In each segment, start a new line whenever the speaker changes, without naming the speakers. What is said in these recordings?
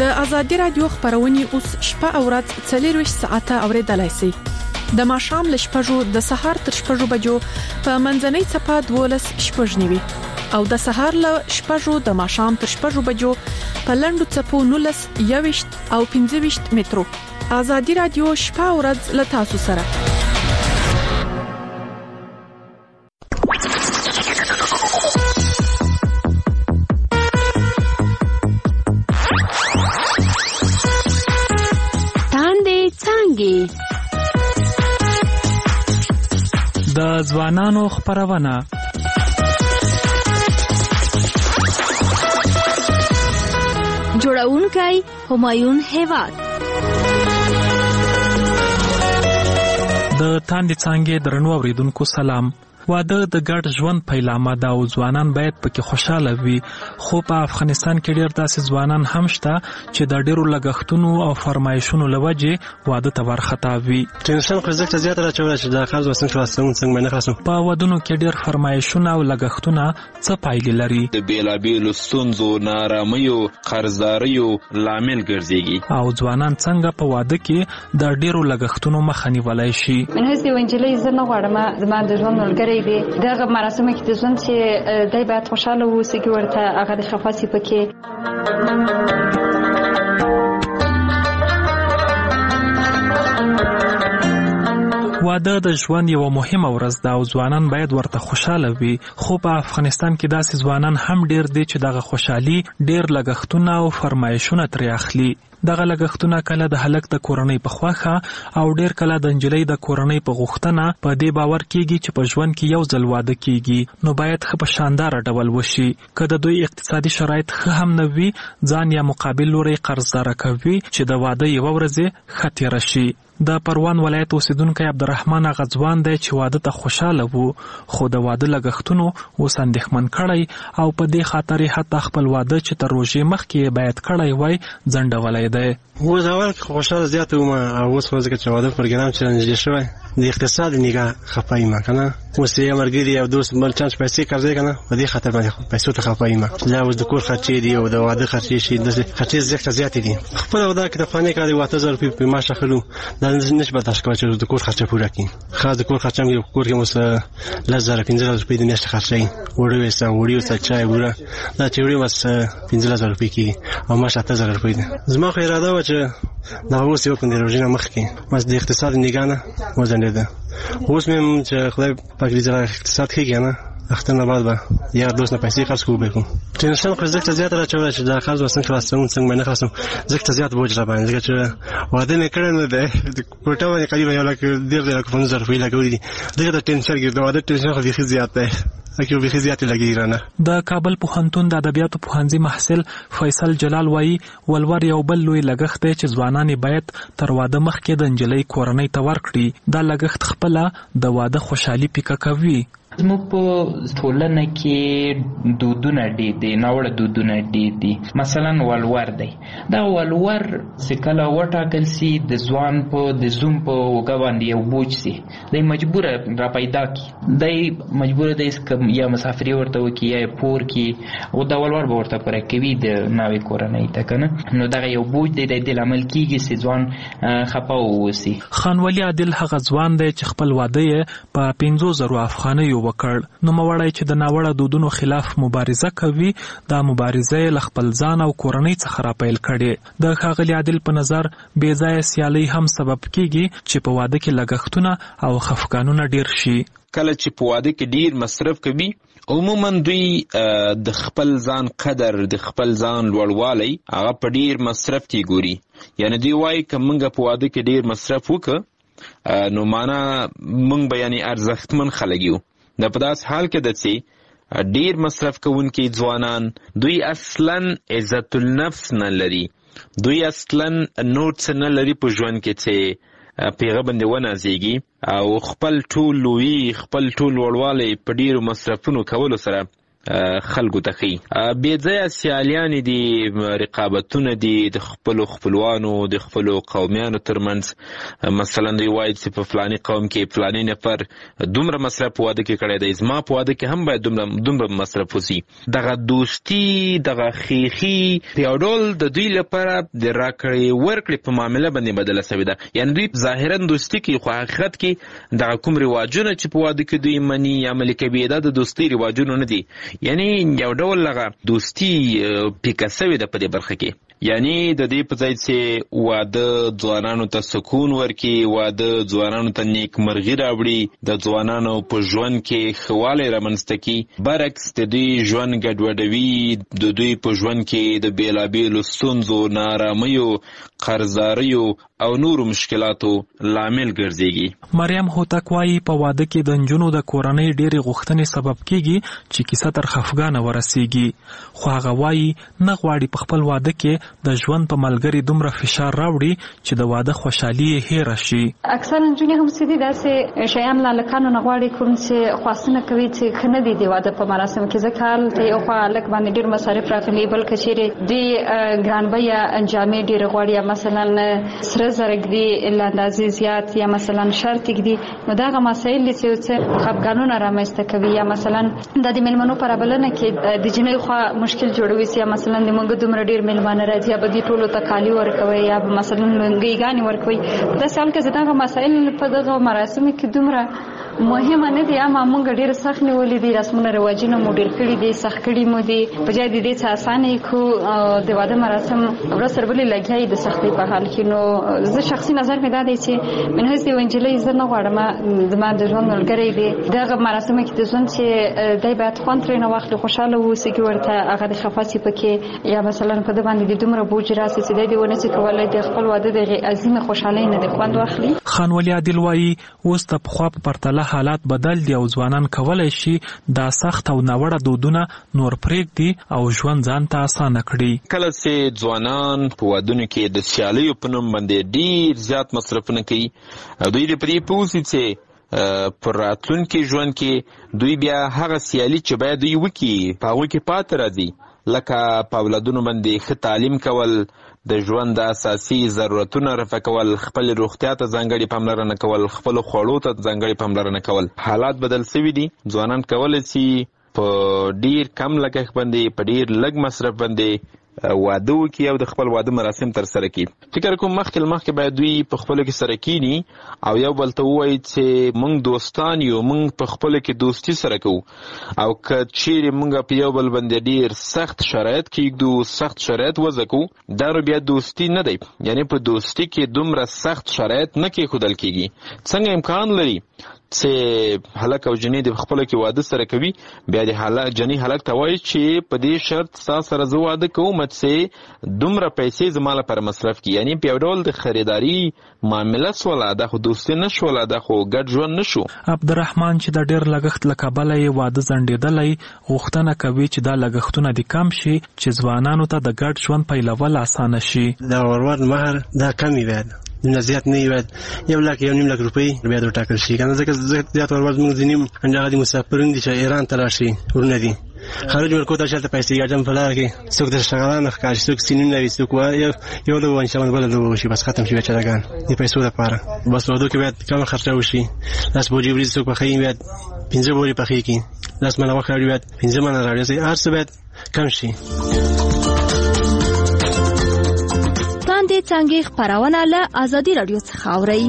د آزادي رادیو خبرونه اوس شپه او ورځ 24 ساعته اوریدلای شئ. د ماښام ل شپږو د سهار تر شپږو بجو په منځنۍ چپه 12 شپږنیوي او د سهار ل شپږو د ماښام تر شپږو بجو په لندو چپو 19 21 او 25 مترو. آزادي رادیو شپه او ورځ ل تاسو سره.
د ځوانانو خبرونه
جوړونکی همایون هیواد.
د تاندې څانګې درنو اوریدونکو سلام. واده د ګډ ژوند پیلامه ده او ځوانان باید پکې خوشاله وي، خو په افغانستان کې ډېر داسې ځوانان هم شته چې د ډېرو لګښتونو او فرمایشونو له وجې واده ته ورخطا وي.
ټینشن خو زیات راچوي چې دا خرڅ وسنګ خلاصون څنګه نه خلاصون.
په ودونو کې ډېر فرمایشونه او لګښتونه څه پایلې لري؟
د بیلابیلو ستونزو، نارامیو، قرضداریو لامل ګرځيږي.
او ځوانان څنګه په واده کې د ډېرو لګښتونو مخه نیولای شي؟
من هڅه وینجلې زنه غواړم زما د ژوند ملګری دغه مراسم کې د ژوند چې دای باید خوشاله اوسي کې ورته هغه د خفاسي پکې.
واده د ژوند یو مهمه ورځ ده او ځوانان باید ورته خوشاله وي، خو په افغانستان کې داسې ځوانان هم ډیر دي چې دغه خوشحالي ډیر لګښتونه او فرمایشونه ترې اخلي. دغه لګښتونه کله د هلک د کورنۍ په خواخه او ډیر کله د نجلۍ د کورنۍ په غوښتنه په دې باور کیږي چې په ژوند کې یو ځل واده کیږي، نو باید ښه په شاندار ډول وشي. که د دوی اقتصادي شرایط ښه هم نه وي، ځان یا مقابل لوري قرضدار کوي چې د واده یو ورځ ښه تیر شي. د پروان ولایت اوسیدونکی عبدالرحمن غزوان دی چې واده ته خوشاله وو، خو د واده لګښتونو اوس اندېښمن کړی او په دې خاطر حتی خپل واده چې تر روژې مخکې باید کړی وای ځنډولی دی.
اوس اول خوشاله زیات وم او اوس خو ځکه چې واده پروګرام چې نږدې شوی د اقتصاد نگاه خپای ما کنه، اوس یې مرګري او دوست بل چانس پیسې قرضې کنه په دې خاطر باندې پیسې ته خپای ما دا اوس د کور خرچې دی او د واده خرچې شي د خرچې زیات دي. خپل ودا کې د فانې کاري 8000 روپۍ په معاش اخلو دا نشي برداشت کوي چې د کور خرچه پوره کړي. خاص د کور خرچه مې کور کې مس 1500 روپۍ د میاشتې خرچې وړي وسه چای وره دا چې وړي مس 1500 روپۍ کې او معاش 8000 روپۍ ده. زما خو اراده و چې دا اوس یو کوم روزنه مخ کې مس د اقتصاد نگاه نه وزنده اوس مې چې خدای پاک دې زړه اقتصاد کې نه اختنه بعد به یا دوست نه پیسې خرڅ کوو به ټینشن خو زیات راچوي چې دا خرڅ وسنګ خلاصون څنګه نه خلاصون زکه زیات بوج را باندې چې واده نه کړنه ده کوټه باندې قریب یو لک 1500 روپۍ لګولې دي دغه ټینشن کې دا واده ټینشن خو ډېر زیات ده اکه به زیات لګیرانه.
د کابل پوهنتون د ادبیاتو پوهنځي محصل فیصل جلال وایي ولور یو بل لوی لګښت دی چې ځوانان باید تر واده مخکې د نجلۍ کورنۍ ته ورکړي. دا لګښت خپل د واده خوشحالي پیکه کوي.
زموږ په ټولنه کې دودونه ډېر دي، ناوړه دودونه ډېر دي. مثلا ولور دی، دا ولور چې کله وټاکل سي د ځوان په د زوم په اوږه باندې یو بوج سي، دی مجبوره را پیدا کی، دی مجبوره دی یا مسافري ورته وکړي یا پور کې او دا ولور به ورته پوره کوي د ناوې کورنۍ ته که نه، نو دغه یو بوج دی د دې لامل کېږي چې ځوان خفه واوسي.
خانولي عادل هغه ځوان دی چې خپل واده یې په 50,000 افغانیو وکړ. نو موړی چې د ناوړه دودونو خلاف مبارزه کوي، دا مبارزه له خپل ځان او کورنۍ څخه راپیل کړي. د ښاغلي عادل په نظر بې ځایه سیالۍ هم سبب کیږي چې په واده کې لګښتونه او خفګانونه ډیر شي.
کله چې په واده کې ډیر مصرف کوي، عموما دوی د خپل ځان قدر، د خپل ځان لوړوالی هغه په ډیر مصرف کې ګوري. یعنی دوی وایي که موږ په واده کې ډیر مصرف وکړو نو معنا موږ به یعنی ارزښتمن خلک یو. دا په داس حال کې ده چې ډیر مصرف کوونکي ځوانان دوی اصلا عزت النفس نه لري، دوی اصلا نور څه نه لري په ژوند کې چې پیغه باندې ونازېږي او خپل ټول لوی خپل ټول وړوالی په ډیرو مصرفونو کولو سره خلکو ته ښیي. بې ځایه سیالیانې دي، رقابتونه دي د خپلو خپلوانو د خپلو قومیانو ترمنځ. مثلا دوی وایي چې په فلاني قوم کې فلاني نفر دومره مصرف په واده کې کړی دی، زما په واده کې هم باید دومره مصرف وسي. دغه دوستي، دغه خیخي په یو ډول د دوی لپاره د راکړې ورکړې په معامله باندې بدله سوې ده. یعنې دوی ظاهرا دوستي کوي، خو حقیقت کې دغه کوم رواجونه چې په واده کې دوی مني یا عملي کوي دا د دوستي رواجونه نه دي. یعنې یو ډول هغه دوستي پیکه سوې ده په دې برخه کې. یعنې د دې په ځای چې واده ځوانانو ته سکون ورکړي، واده ځوانانو ته نیکمرغي راوړي، د ځوانانو په ژوند کې ښه والی رامنځته کړي، برعکس د دوی ژوند ګډوډوي، د دوی په ژوند کې د بېلابېلو ستونزو، نااراميو، قرضاریو او نورو مشکلاتو لامل ګرځيږي.
مریم هوتک وایي په واده کې د نجونو د کورنۍ ډېرې غوښتنې سبب کېږي چې کیسه تر خفګانه ورسیږي، خو هغه وایي نه غواړي په خپل واده کې د ژوند په ملګري دومره فشار راوړي چې د واده خوشحالي یې هېره شي.
اکثر نجونې هم څه دي داسې شیان لالکانو نه غواړي کوم چې خواستونه کوي چې ښه نه دي د واده په مراسم کې، ځکه هلته یو خوا هلک باندې ډېر مصارف راغلي، بل که چیرې د ګرانبیه جامې ډېرې غواړي یا مثلا سره زر ږدي له اندازې زیات یا مثلا شرط ږدي، نو دغه مسایل دي چې څه خفګانونه رامنځته کوي. یا مثلا د میلمنو په رابلنه کې د جنۍ خوا مشکل جوړوي چې یا مثلا د موږ دومره ډېر میلمانه راځي یا به دې ټولو ته کالي ورکوي یا به مثلا لونګۍ ورکوي. په داسې حال کې چې دغه مسایل په دغه مراسمو کې دومره مهمه نه دي، اما موږ ډېر سخت نیولي دي، رسمونه رواجونه مو ډېر کړي دي، سخت کړي مو دي، په ځای د دې چې اسانه کو د واده مراسم ورځ تر بلې لګیا د سختۍ په حال کې. نو زه شخصي نظر مې دا دی چې من هیڅ یو نجلۍ زه نه غواړم زما د ژوند ملګری دی دغه مراسمو کې د ژوند چې دی باید خوند ترې نه واخلي، خوشحاله واوسي، ورته هغه د خفه سي پکې، یا مثلا په ده باندې د دومره بوج راسي چې دی ونه سي کولی د خپل واده د عظیمې خوشحالۍ نه د خوند واخلي.
خان ولي عادل وایي اوس د پخوا په پرتله حالات بدل دي او ځوانان کولی شي دا سخت او ناوړه دودونه نور پرېږدي او ژوند ځان ته اسانه کړي.
کله چې ځوانان په وادونو کې د سیالیو په نوم باندې ډېر زیات مصرفونه کوي، دوی د پرې پوهېږي چې پر راتلونکي ژوند کې دوی بیا هغه سیالي چې باید دوی وکړي په هغوی کې پاتې راځي، لکه په اولادونو باندې ښه تعلیم کول، د ژوند د اساسي ضرورتونه رفع کول، خپل روغتیا ته ځانګړې پاملرنه کول، خپلو خوړو ته ځانګړې پاملرنه کول. حالات بدل سوي دي، ځوانان کولی شي په ډېر کم لګښت باندې په ډېر لږ مصرف باندې واده وکړي او د خپل واده مراسم تر سره کړي. فکر کوم مخکې باید دوی په خپلو کې سره کینی او یو بل ته ووایي چې موږ دوستان یو، موږ په خپلو کې دوستي سره کوو، او که چیرې موږ په یو بل باندې ډېر سخت شرایط کېږدو، سخت شرایط وضع کوو، دا نو بیا دوستي نه دی. یعنې په دوستي کې دومره سخت شرایط نه کېښودل کېږي. څنګه امکان لري چې هلک او جنۍ د خپلو کې واده سره کوي، بیا د جنۍ هلک ته وایي چې په دې شرط ستا سره زه واده کوم چې دومره پیسې زما لپاره مصرف کړي. یعنې په یو ډول د خریداري معامله سوله، دا خو دوستي نه شوله، دا خو ګډ ژوند نه شو.
عبدالرحمن چې د ډېر لګښت له کبله یې واده ځنډېدلی، غوښتنه کوي چې دا لګښتونه دې کم شي چې ځوانانو ته د ګډ ژوند پیلول اسانه شي.
دا ورور مهر دا کم وي، باید نه زیات نه وي، باید 1 لک 1.5 لک روپۍ باید وټاکل شي، کنه ځکه زیات ورور زموږ ځینې همدغه دي مسافرون دي چې ایران ته راشي، ورونه دي خارج ورکو ته شلته پیسې ګټم په لاره کې، څوک د شغالانه ښکاري، څوک سینون لري، څوک یو د وانشمن بله لوبه وشي، بس ختم شي بیچارهګان د پیسو لپاره. بس واده کې باید کمه خرچه وشي، 10 بوجې وریجې څوک پخوي باید 15 بوجې پخې کړي، 10 منه غوښه راوړي باید 15 منه راوړي، هر څه باید کم شي.
باندې څنګه خبرونه له ازادي رادیو څخه اوري.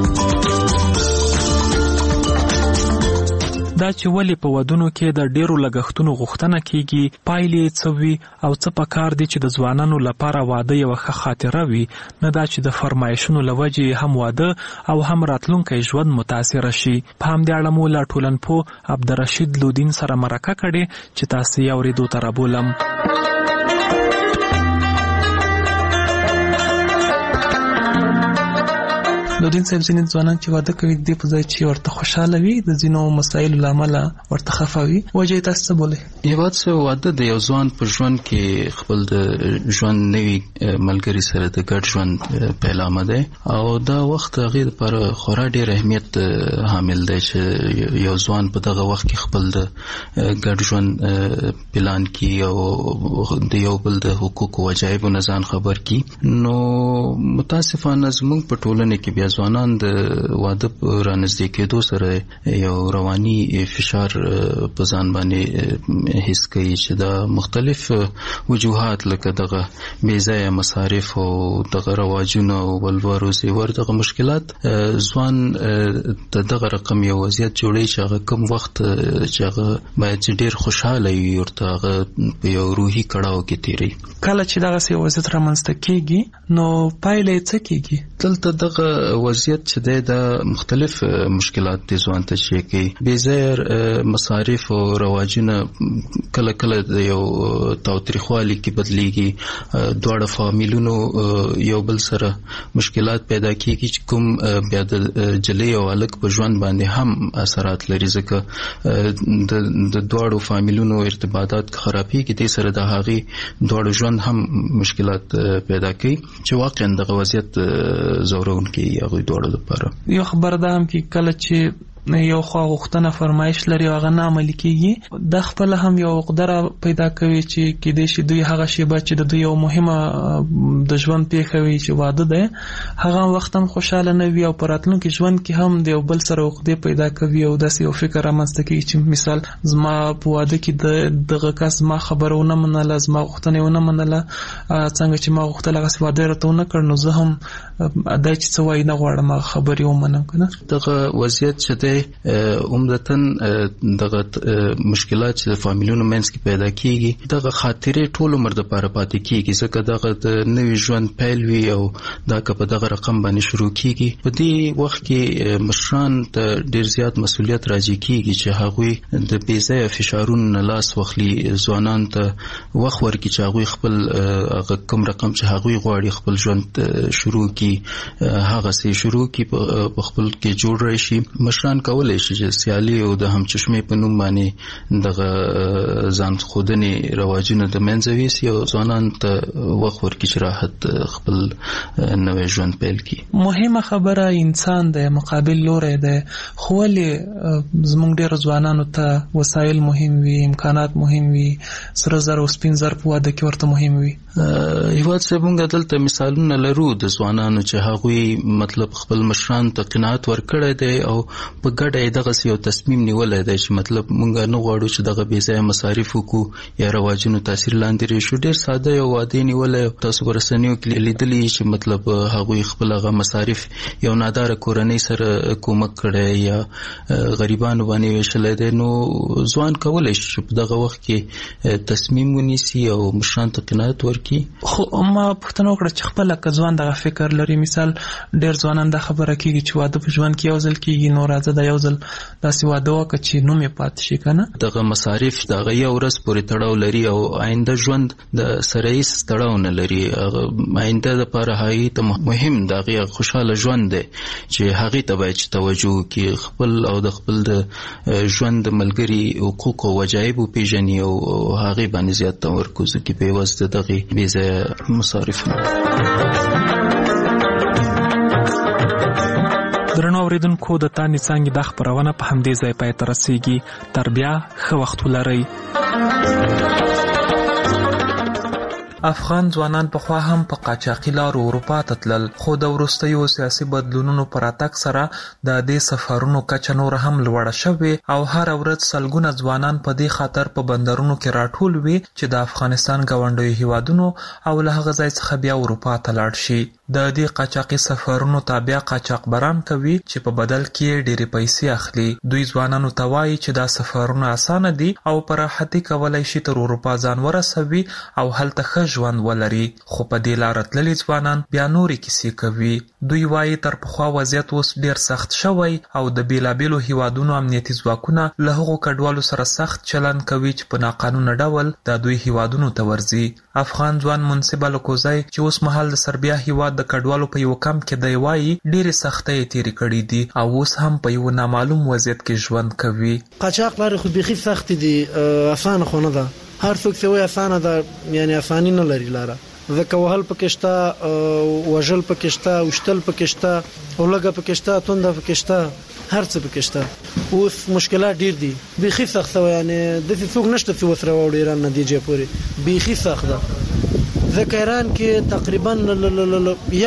دا چې ولې په ودونو کې د ډیرو لګښتونو غوښتنه کیږي، پایلې څه وي او څه پکار دي چې د ځوانانو لپاره واده یو ښه خاطره وي، نه دا چې د فرمایشونو له وجې هم واده او هم راتلونکی ژوند متاثره شي. په همدې اړه مو له ټولنپوه عبدالرشید لودین سره مرکه کړې چې تاسو یې اورېدو ته رابولم. نورین صاحب ځینې ځوانان چې واده کوي د په ځای چې ورته خوشاله وي د ځینو مسایلو لامل ورته خفوي وجه تاسو څه بولئ؟
یوه څه واده د یو ځوان په ژوند کې خپل د ژوند نوي ملګري سره د ګډ ژوند پیلامه دی او دا وخت هغې دپاره خورا ډېر اهمیت حامل دی چې یو ځوان په دغه وخت کې خپل د ګډ ژوند پلان کړي او د یو بل د حقوقو وجایبو نه ځان خبر کړي. نو متاسفانه زموږ په ټولنه کې بیا ځوانان د واده رانږدې کېدو سره یو رواني فشار په ځان باندې حس کوي چې دا مختلف وجوهات لکه دغه بې ځایه مصارف او دغه رواجونه او ولور او زیور دغه مشکلات ځوان د دغه رقم یو وضعیت جوړوي چې هغه کوم وخت چې هغه باید چې ډېر خوشحاله وي ورته هغه په یو روحي کړاو کې تېروي.
کله چې دغسې وضعیت رامنځته کېږي نو پایله یې څه کېږي؟
دلته دغه وضعیت چې دی دا مختلف مشکلات دي ځوان ته شي کوي. بې ځایه مصارف او رواجونه کله کله د یو تاوتریخوالي کې بدلیږي. دواړه فامیلونو یو بل سره مشکلات پیدا کېږي چې کوم بیا د جلۍ او هلک په ژوند باندې هم اثرات لري ځکه د دواړو فامیلونو ارتباطات خرابېږي. دې سره د هغې دواړو ژوند هم مشکلات پیدا کوي چې واقعا دغه وضعیت زورونکی هغوی دواړو لپاره.
یو خبر ده هم کې کله چې یو خوا غوښتنه فرمایش لري او هغه نه عملي کېږي دا خپله هم یو عقده پیدا کوي چې کیدای شي دوی هغه شیبه چې د دوی یو مهمه د ژوند پیښه وي چې واده دی هغه وخت هم خوشحاله نه وي او په راتلونکي ژوند کې هم د یو بل سره عقدې پیدا کوي او داسې یو فکر رامنځته کېږي چې مثال زما په واده کې دغه کس زما خبره ونه منله زما غوښتنه ونه منله څنګه چې ما غوښتل هغسې واده یې راته ونه کړ نو زه هم دا چې څه وایي نه غواړم هغه خبرې ومنم که نه.
دغه وضعیت چې دی عمدتاً دغه مشکلات چې د فامیلونو منځ کې پیدا کېږي دغه خاطرې ټول عمر دپاره پاتې کېږي ځکه دغه د نوي ژوند پیل وي او دا که په دغه رقم باندې شروع کېږي. په دې وخت کې مشران ته ډېر زیات مسؤلیت راجع کېږي چې هغوی د بې ځایه فشارونو نه لاس واخلي ځوانانو ته وخت ورکړي چې هغوی خپل هغه کوم رقم چې هغوی غواړي خپل ژوند شروع کړي هغسې شروع کړي په خپل کې جوړ راشي. مشران کولی شي چې سیالي او د همچشمې په نوم باندې دغه ځان ښودنې رواجونه د منځه ویسي او ځوانانو ته وخت ورکړي چې راحت خپل نوی ژوند پیل کړي.
مهمه خبره انسان دی مقابل لوری دی خو ولې زموږ ډېرو ځوانانو ته وسایل مهم وي امکانات مهم وي سره زر او سپین زر په واده کې ورته مهم وي؟
هیواد صاحب موږ دلته مثالونه لرو د ځوانانو چې هغوی مطلب خپل مشرانو ته قناعت ورکړی دی او په ګډه یې دغسې یو تصمیم نیولی دی چې مطلب موږ نه غواړو چې دغه بې ځایه مصارف وکړو یا رواجونو تاثیر لاندې راشو. ډېر ساده یو واده یې نیولی تاسو په رسنیو کې لیدلي چې مطلب هغوی خپل هغه مصارف یو ناداره کورنۍ سره کومک کړی یا غریبانو باندې ویشلی دی. نو ځوان کولی شي چې په دغه وخت کې تصمیم ونیسي او مشرانو ته قناعت ورکړي.
خو ما پوښتنه وکړه چې خپله که ځوان دغه فکر لري مثال ډېر ځوانان دا خبره کېږي چې واده په ژوند کې یو ځل کېږي نو راځه دا یو ځل داسې واده وکړه چې نوم یې پاتې شي که نه.
دغه مصارف د هغه یو ورځ پورې تړاو لري او آینده ژوند د سره هېڅ تړاو نه لري. آینده دپاره هغې ته مهم د هغې خوشحاله ژوند دی چې هغې ته باید چې توجه وکړي خپل او د خپل د ژوند د ملګري حقوق او وجایب وپېژني او هغې باندې زیات تمرکز وکړي په عوض د دغې بې ځایه مصارفونه.
درنو اوریدونکو د تانې څانګې دا خپرونه په همدې ځای پای ته رسیږي. تر بیا ښه وخت ولرئ. افغان ځوانان پخوا هم په قاچاقي لارو اروپا ته تلل خو د وروستیو سیاسي بدلونونو په راتګ سره د دې سفرونو کچه نور هم لوړه شوې او هره ورځ سلګونه ځوانان په دې خاطر په بندرونو کې راټول وي چې د افغانستان ګاونډیو هیوادونو او له هغه ځای څخه بیا اروپا ته لاړ شي. د دې قاچاقي سفرونو تابع قاچاقبران کوي چې په بدل کې ډېرې پیسې اخلي. دوی ځوانانو ته وایي چې دا سفرونه اسانه دي او په راحتي کولی شي تر اروپا ځان ورسوي او هلته ښه ژوند ولري. خو په دې لاره تللي ځوانان بیا نورې کیسې کوي. دوی وایي تر پخوا وضعیت اوس ډیر سخت شوی او د بیلابیلو هیوادونو امنیتي ځواکونه له هغو کډوالو سره سخت چلند کوي چې په ناقانونه ډول د دوی هیوادونو ته ورځي. افغان ځوان منصب الکوزی چې اوس مهال د سربیا هیواد د کډوالو په یو کمپ کې دی وایي ډیرې سختۍ تیرې کړي دي او اوس هم په یو نامعلوم وضعیت کې ژوند کوي.
قاچاق لارې خو بیخي سخت دي، اسانه خو نه ده. هر څوک چې وایي اسانه ده یعنی اساني نه لري لاره. ځکه وهل پکې شته، وژل پکې شته، وشتل پکې شته، اولګه پکې شته، تونده پکې شته، هر څه پکې شته. اوس مشکلات ډیر دي، بیخي سخت و. یعنی د څوک نشته چې وسره وړي ایران نتیجه پوري بیخي سخت ده. ځکه ایران کې تقریبا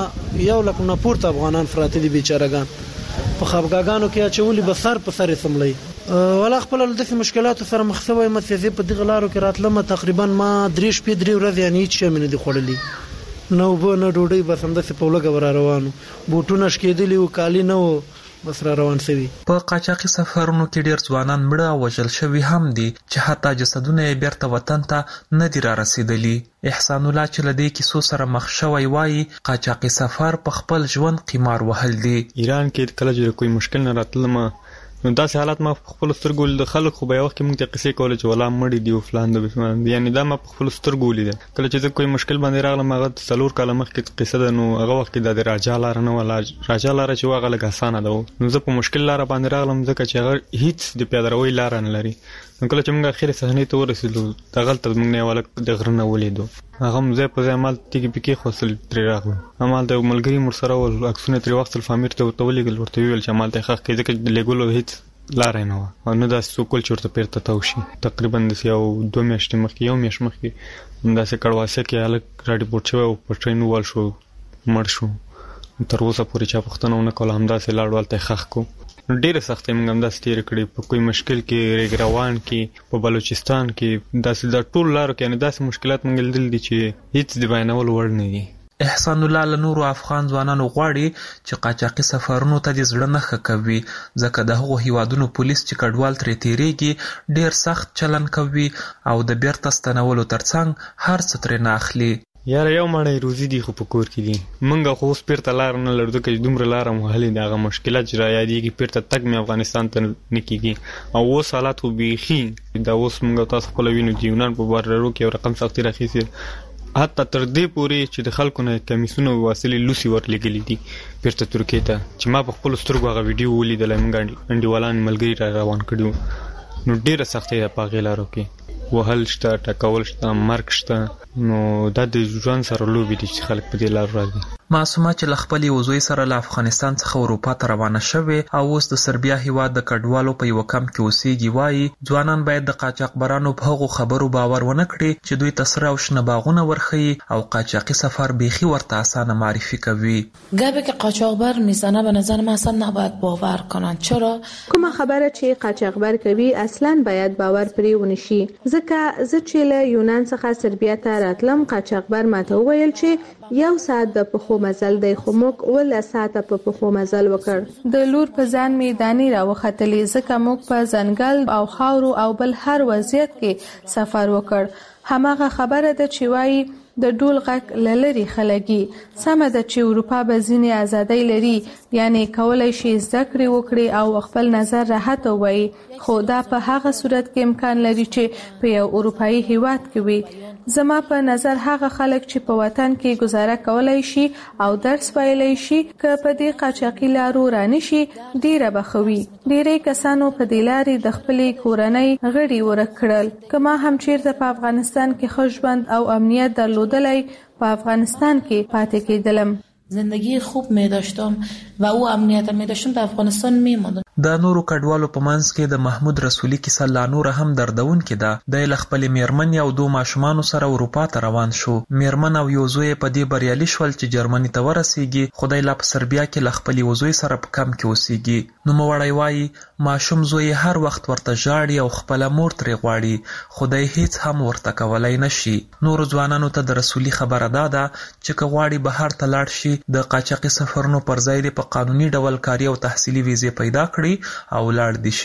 یو لک نه پورته افغانان فراته دي بیچارهګان په خبرګانو کې اچولي به سر په سر سملي. ولا خپل د مشکلاتو سره مخ شوی متفزي په دغه لارو کې راتلم. تقریبا ما 3 ورځې یعنی هیڅ شي نه دي خوړلي، نو به نه ډوډۍ بس هم د سپولګه ور روانو، بوټونه شکېدلی او کالی نه و بس را روان شوی.
په قاچاقي سفرونو کې ډیر ځوانان مړه او وژل شوي هم دي چې حتی جسدونه یې بیرته وطن ته نه دي را رسیدلي. احسان الله چې له دې کیسو سره مخ شوی وایي قاچاقي سفر په خپل ژوند قمار وهل دي.
ایران کې کله چې کوئی مشکل نه راتلم نو داسې حالات ما په خپل سترګو د خلک خو به یو وخت کې موږ ته قصې کولې چې ولا مړي دي او فلان د بسمان دي، یعنی دا ما په خپل سترګو ولیده. کله چې زه کوئی مشکل باندې راغلم هغه 4 کاله مخکې قصه ده، نو هغه وخت کې د راجا لاره نه ولا راجا لاره چې هغه لږ اسانه ده، نو زه په مشکل لاره باندې راغلم ځکه چې هغه هیڅ د پیادهروي لاره نه لري. نو کله چې موږ اخر صحنې ته ورسېدو د غلطه موږ نه ولک د غرنه ولیدو، هغه مزه په ځای مال تیګي پکې خوصل تر راغلو. امال د ملګری مر سره ول عکسونه تر وخت فامیر ته ورتولېګل ورته ویل چې مال ته حق کې ځکه لګولو هیڅ لاره نه و او نه داسې څوک چې ورته پیرته تاوشي. تقریبا د یو 2 میاشتې مخکې، 1 میاشت مخکې همداسې کړواسه کې هلک راډیپورټ شوی او په ټرین ووال شو، مړ شو. تر اوسه پورې چا پوښتنه ونه کوله، همداسې لاړ هلته یې ښخ کړو. ډېرې سختۍ موږ همداسې تېرې کړې په کوئی مشکل کې، ریګروان کې، په بلوچستان کې، داسې د ټول لارو کې یعنې داسې مشکلات موږ لیدل دي چې هیڅ د بیانولو وړ نه دي.
احسان الله له نورو افغان ځوانانو غواړي چې قاچاقي سفرونو ته د زړه نه ښه کوي، ځکه د هغو هیوادونو پولیس چې کډوال ترې تیریږي ډیر سخت چلند کوي او د بیرته ستنولو ترڅنګ هر څه ترې نه اخلي.
یاره یو مړی روزي دي خو په کور کې دي، موږ خو اوس پیرته لار نه لرو ځکه چې دومره لاره مو وهلې دي. هغه مشکلات چې را یادېږي پیرته تګ مې افغانستان ته نه کېږي او اوس حالات خو بیخي دا اوس موږ تاسو خپله وینو چې یونان په بارډرو کې یو رقم سختي راخیستې، حتی تر دې پورې چې د خلکو نه کمیسونه واصلې لوسي ورلېږلي دي بیرته ترکیې ته، چې ما په خپلو سترګو هغه ویډیو ولیدلی، موږ انډیوالان ملګري را روان کړي وو. نو ډېره سختۍ ده په هغې لارو کې، وهل شته، ټکول شته، مرګ شته. نو دا د ژوند سره لوبې دي چې خلک په دې لارو راځي.
معصومه چې له خپل یو زوی سره له افغانستان څخه اروپا ته روانه شوې او اوس د سربیا هیواد د کډوالو په یو کمپ کې اوسېږي وایي ځوانان باید د قاچاقبرانو په هغو خبرو باور ونه کړي چې دوی ته سره او شنه باغونه ورښیي او قاچاقي سفر بیخي ورته اسانه معرفی کوي.
گپی که قاچاقبر میزنه به نظر من اصلا نباید باور کنن. چرا؟
کومه خبره چې قاچاقبر کوي اصلا باید باور پرې ونشي، ځکه زه چې له یونان څخه سربیا ته راتلم قاچاقبر ماته وویل چې 1 ساعت د پخو مزل دی، خو موږ 12 ساعته په پخو مزل وکړ. د لور په ځان می دانی را وختلې ځکه موږ په ځنګل او خاورو او بل هر وضعیت کې سفر وکړ. هماغه خبره ده چې وایي د ډول غک لری خلګي سمه ده چې اروپا به ځینې ازادۍ لري، یعنی کولای شي زده کړې وکړي او خپل نظر راحت ووایي، خو دا په هغه صورت کې امکان لري چې په یو اروپایي هیواد کې وي. زما په نظر هغه خلک چې په وطن کې گزاره کولای شي او درس ویلای شي که په دې قاچاقي لارو رانشي ډیره بخوي. ډیری کسانو په دې لارې د خپلې کورنۍ غړي ورک کړل. که ما هم چیرته په افغانستان کې ښه ژوند او امنیت درلودلی په افغانستان کې پاتې کېدلم.
زندگی خوب می داشتم و او امنیت می داشتم در افغانستان می ماندم.
د نورو کډوالو په منځ کې د محمود رسولي کیسه لا نور هم دردونکې ده. د له خپلې میرمنې او 2 ماشومانو سره اروپا ته روان شو. میرمن او یو زوی په دې بریالي شول چې جرمني ته ورسیږي. خدای لا په سربیا کې له خپل یو زوی سره په کم کې اوسېږي. نوموړی وایي ماشوم زوی هر وخت ورته ژاړي او خپله مور ترې غواړي، خدای هیڅ هم ورته کولی نشي. نورو ځوانانو ته د رسولي خبره دا ده چې که غواړي بهر ته لاړ شي د قاچاقي سفرونو پر ځای په قانوني ډول کاري او تحصیلي ویزې پیدا کړي او لاړ دي شي.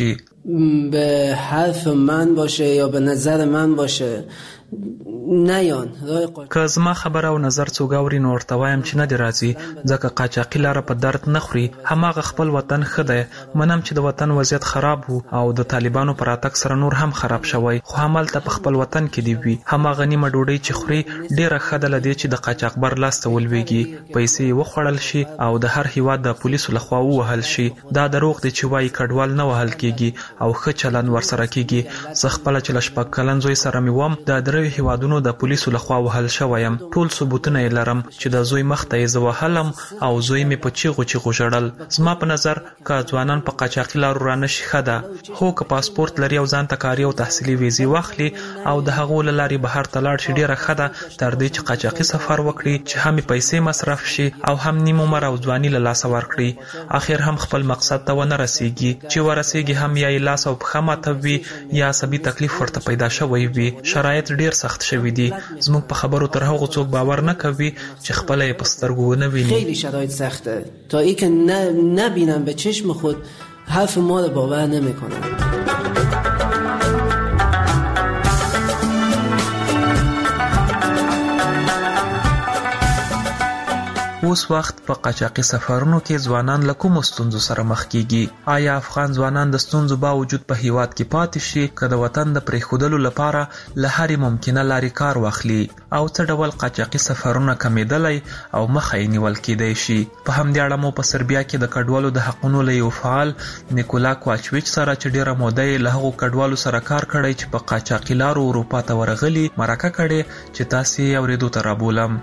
به حرف من باشه یا به نظر من باشه نیان
که زما خبره او نظر څوک اوري نو ورته وایم چې نه دی راځي ځکه قاچاقي لاره په درد نه خوري. هماغه خپل وطن ښه دی. منم چې د وطن وضعیت خراب وو او د طالبانو پر راتګ سره نور هم خراب شوی، خو همالته په خپل وطن کې دی وي. هماغه نیمه ډوډۍ چې خوري ډیره ښه ده له دې چې د قاچاقبر لاس ته ولویږي، پیسې یې وخوړل شي او د هر هیواد د پولیسو لخوا ووهل شي. دا دروغ دی چې وایي کډوال نه وهل کیږي او ښه چلند ورسره کیږي. زه خپله چې له 6 کلن زوی سره مې وم د دریو هیوادونو د پولیسو لخوا وهل شویم. ټول ثبوتونه یې لرم چې د زوی مخ ته یې زه وهلم او زوی مې په چیغو چیغو ژړل. زما په نظر که ځوانان په قاچاقي لارو رانشي ښه ده، خو که پاسپورت لري او ځان ته کاري او تحصیلي ویزې واخلي او د هغو له لارې بهر ته لاړ شي ډېره ښه ده، تر دې چې قاچاقي سفر وکړي چې هم پیسې مصرف شي او هم نیم عمر او ځواني له لاسه ورکړي. اخر هم خپل مقصد ته ونه رسیږي. چې ورسیږي هم یا یې لاس او پښه ماتوي یا عصبي تکلیف ورته پیدا شوی وي. شرایط ډېر سخت شوي دي. زموږ په خبرو تر هغو څوک باور نه کوي چې خپله یې په سترګو ونه ویني.
خیلی شرایط سخته تا ای که نبینم به چشم خود حرف ما رو باور نمیکنم.
اوس وخت په قاچاقي سفرونو کې ځوانان له کومو ستونزو سره مخ کیږي؟ آیا افغان ځوانان د ستونزو باوجود په هیواد کې پاتې شي که د وطن د پرېښودلو لپاره له هرې ممکنه لارې کار واخلي؟ او څه ډول قاچاقي سفرونه کمیدلی او مخه یې نیول کیدی شي؟ په همدې اړه مو په سربیا کې د کډوالو د حقونو له یو فعال نیکولا کوواچویچ سره چې ډېره موده یې له هغو کډوالو سره کار کړی چې په قاچاقي لارو اروپا ته ورغلي مرکه کړې چې تاسې یې اورېدو ته رابولم.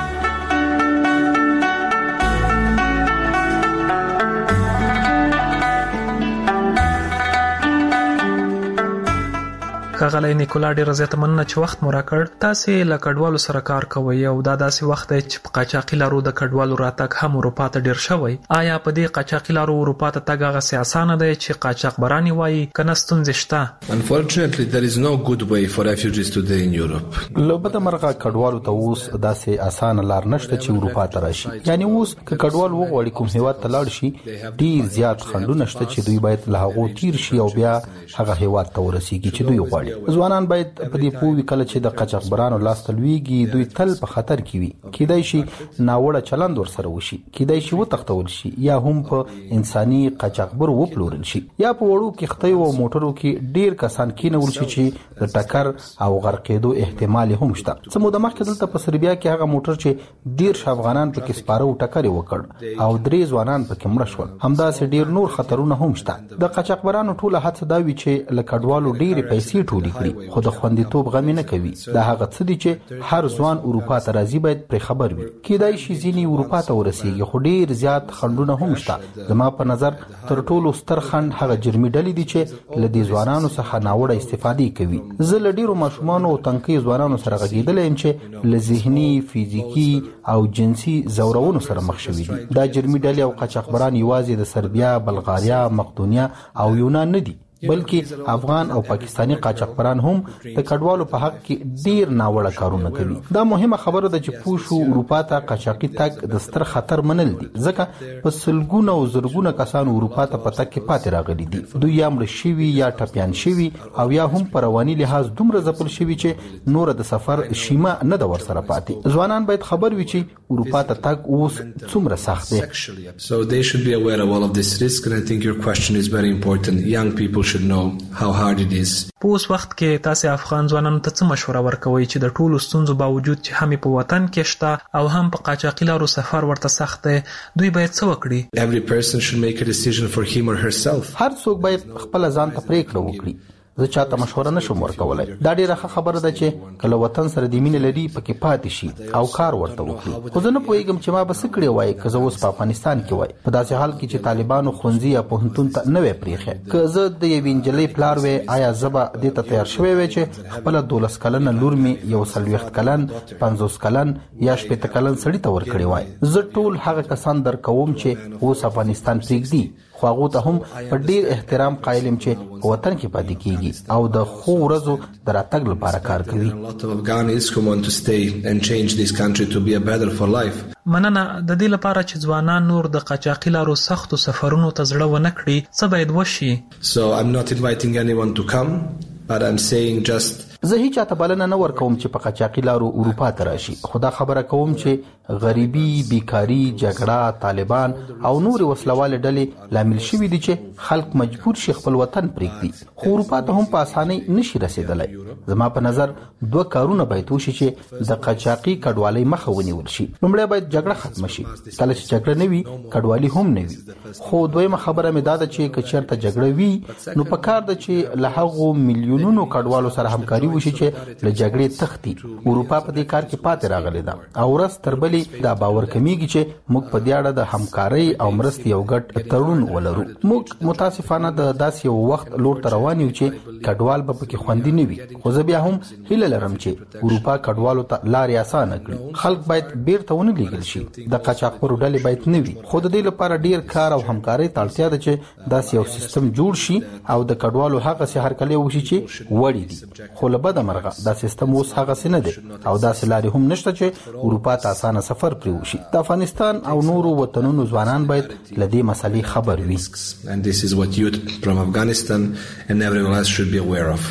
ښاغلی نیکولا ډېره زیاته مننه چې وخت مو راکړ. تاسې له کډوالو سره کار کوئ او دا داسې وخت دی چې په قاچاقي لارو د کډوالو راتګ هم اروپا ته ډېر شوی. آیا په دې قاچاقي لارو اروپا ته تګ هغسې اسانه دی چې قاچاقبران یې وایي که نه ستونزې شته؟
Unfortunately, there is no good way for refugees today in Europe.
له بده مرغه کډوالو ته اوس داسې اسانه لار نشته چې اروپا ته راشي. یعنی اوس که کډوال وغواړي کوم هیواد ته لاړ شي ډېر زیات خنډونه شته چې دوی باید له هغو تیر شي او بیا هغه هیواد ته ورسیږي چې دوی غواړي. ځوانان باید په دې پوه وي کله چې د قاچاقبرانو لاس ته لویږي دوی تل په خطر کې وي. کیدای شي ناوړه چلند ورسره وشي، کیدای شي وتښتول شي یا هم په انساني قاچاقبر وپلورل شي یا په وړو کښتیو او موټرو کې ډیر کسان کېنول شي چې د ټکر او غرقېدو احتمال هم شته. څه موده مخکې دلته په سربیا کې هغه موټر چې 10 افغانان پکې سپاره او ټکر یې وکړ او 3 ځوانان پکې مړه شول. همداسې ډیر نور خطرونه هم شته. د قاچاقبرانو ټوله هڅه دا وي چې له کډوالو ډېرې پیسې ټولې کړي خو د خوندیتوب غم نه کوي. دا هغه څه دي چې هر ځوان اروپا ته راځي باید پرې خبر وي. کیدای شي ځینې اروپا ته ورسیږي خو ډیر زیات خنډونه هم شته. زما په نظر تر ټولو ستر خنډ هغه جرمي ډلې دي چې له دې ځوانانو څخه ناوړه استفادې کوي. زه له ډیرو ماشومانو او تنکي ځوانانو سره غږېدلی یم چې له ذهني، فزیکي او جنسي زورونو سره مخ شوي دي. دا جرمي ډلې او قاچاقبران یوازې د سربیا، بلغاریا، مقدونیا او یونان نه دي بلکې افغان او پاکستانی قاچاقبران هم د کډوالو په حق کې ډیر ناوړه کارونه کوي. دا مهمه خبره ده چې پوښو اروپا ته قاچاقي تګ د ستر خطر منل دي ځکه په سلګونه او زرګونه کسان اروپا ته په تګ کې پاتې راغلي دي. دوی یا مړه شوي یا ټپیان شوي او یا هم په رواني لحاظ دومره ځپل شوي چې نور د سفر شیمه نه ده ورسره پاتې. ځوانان باید خبر وي چې اروپا ته تګ اوس څومره سخت دی.
So they should be aware of all of this risk and I think your question is very important. Young people should know how hard it is.
په اوس وخت کې تاسو افغان ځوانانو ته څه مشوره ورکوي چې د ټولو ستونزو باوجود چې هم په وطن کې شته او هم په قاچاقي لارو سفر ورته سخت دی دوی باید څه وکړي؟
Every person should make a decision for him or herself.
هر څوک باید خپل ځان ته پریکړه وکړي. زه چاته مشوره نشم ورکولای. دا ډیره ښه خبره ده چې کله وطن سره د مینې لري پکې پاتې شي او کار ورته وکړي. خو زه نه پوهیږم چې ما به څه کړی وای که زه اوس په افغانستان کې وای په داسې حال کې چې طالبانو ښوونځي یا پوهنتون ته نه وای پرېښی. که زه د یوې نجلۍ پلار وای آیا زه به دې ته تیار شوی وای چې خپله 12 کلنه لور مې 40 کلن 50 کلن یا 80 کلن سړي ته ورکړی وای؟ زه ټول هغه کسان درکوم چې اوس افغانستان پرېږدي خو هغه ته هم په ډیر احترام قائل يم چې وطن کې پاتې کیږي او د خو ورځو دراتګ لپاره کار کوي.
مننه. د دې لپاره چې ځوانان نور د قاچاقي لارو سختو سفرونو ته زړه ونه کړي څه باید وشي؟
So I'm not inviting anyone to come, but I'm saying just
زه هیڅ چاته بلنه نه ورکوم چې په قاچاقي لارو اروپا ته راشي. خدا خبره کوم چې غریبي، بیکاری، جګړه، طالبان او نور وسلواله ډلې لامل شوي دي چې خلک مجبور شي خپل وطن پرېږدي. خو اروپا ته هم په اسانۍ نشي رسیدلی. زما په نظر دوه کارونه باید وشي چې د قاچاقي کډوالۍ مخه ونیول شي. لومړی باید جګړه ختم شي. کله چې جګړه نه وي کډوالي هم نه وي. خو دویمه خبره مې دا ده چې که چېرته جګړه وي نو پکار ده چې له هغو میلیونونو کډوالو سره همکاري وشي چې له جګړې تښتي. اروپا په دې کار کې پاتې راغلی ده او ورځ تر بلې دا باور کمیږي چې موږ په دې اړه د همکارۍ او مرستې یو ګډ تړون ولرو. موږ متاسفانه د داسې یو وخت لور ته روان یو چې کډوال به پکې خوندي نه وي. خو زه بیا هم هیله لرم چې اروپا کډوالو ته لارې اسانه کړي. خلک باید بیرته ونه لیږل شي. د قاچاقبرو ډلې باید نه وي. خو د دې لپاره ډیر کار او همکارۍ ته اړتیا ده چې داسې یو سیستم جوړ شي او د کډوالو هغه سي هرکلی وشي چې وړي دي. خو له بده مرغه دا سیستم اوس هغه څه نه دی او داسې لارې هم نشته چې اروپا ته اسانه سفر پرې وشي. د افغانستان او نورو وطنونو ځوانان باید له دې مسلې خبر وي.
And this is what youth from Afghanistan and everyone else should be aware of.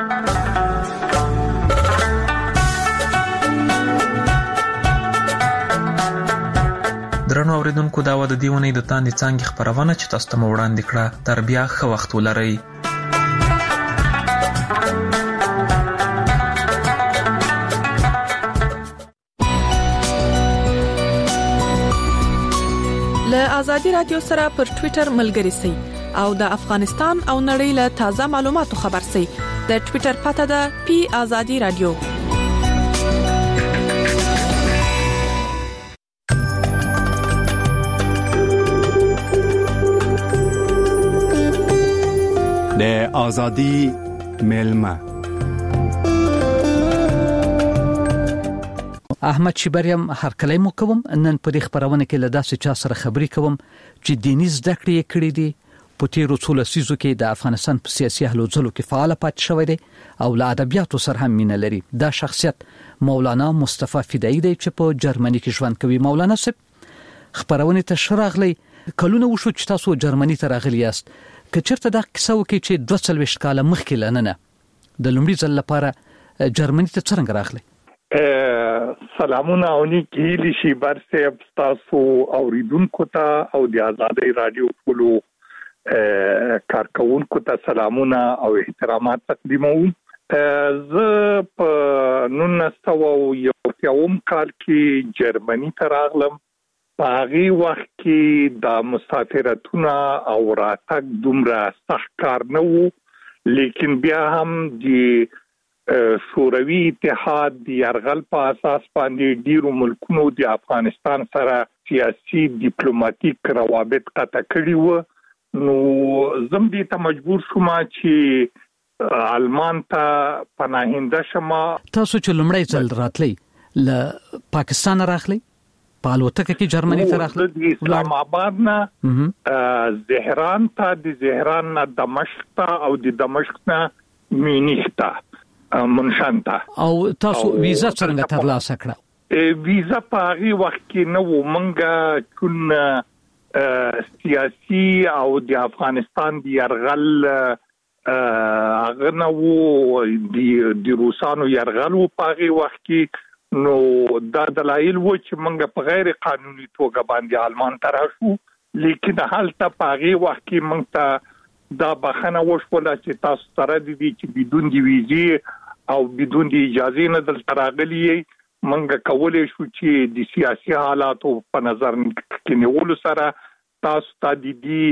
درنو اوریدونکو دا و د دې ونې د تاندې څانګې خپرونه چې تاسو ته مو وړاندې کړه. تر بیا ښه وخت ولرئ.
له آزادي رادیو سره پر ټوئیټر ملګري سئ او د افغانستان او نړۍ له تازه معلوماتو خبر سئ. د ټوئیټر پته ده پی آزادي رادیو.
د آزادي ملما
احمد شبریم هرکلی مو کوم. نن په دې خبرونه کې له داسې چا سره خبرې کوم چې دیني زده کړې کړې دي. په تیرو څو لسیزو کې د افغانستان په سیاسي هلو ځلو کې فعال پاتې شوی دی او له ادبیاتو سره هم مینه لري. دا شخصیت مولانا مصطفی فدایی دی چې په جرمني کې ژوند کوي. مولانا صاحب خبرونه ته شراغلی کلونه وشو چې تاسو جرمني ته راغلی یاست. که چېرته دا کیسه وکړي چې 22 کاله مخکې لننه د لومړي ځل لپاره جرمني ته څنګه راغلی؟
سلامونه او نیکی لشي برسه تاسو اوریدونکو ته او د آزادۍ رادیو ټولو کارکونکو ته سلامونه او احترامات تقدیموم. زه په 1991 کال کې جرمني ته راغلم. په هغه وخت کې د مسافرتونه او راتګ دومره سخت کار نه وو، لیکن بیا هم د شوروي اتحاد د یرغل په اساس باندې ډیرو ملکونو د افغانستان سره سیاسي ډیپلوماټیک روابط قطع کړي وو. نو زم دې ته مجبور شوم چې آلمان ته پناهنده شم.
تاسو چې لومړی ځل راتلی له پاکستان راغلی په الوتکه کې جرمني ته راغلی؟
د اسلام آباد نه زهران ته، د زهران نه دمشق ته او د دمشق نه مینیخ ته منشان ته.
او تاسو ویزا څنګه ترلاسه کړه؟
ویزا په هغه وخت کې نه و. منګه چون سیاسي او د افغانستان د یرغل هغه نه و، د روسانو یرغل و په هغه وخت کې، نو دا دلایل و چې منګه په غیر قانوني توګه باندې آلمان ته راشو. لیکن حالته په هغه وخت کې منګ ته دا بخنه وشوله چې تاسو سره دي چې بدون د ویزې او بدون د اجازه نه دلته راغلي. منګه کولای شو چې د سیاسي حالاتو په نظر کې نیولو سره تاسو ته د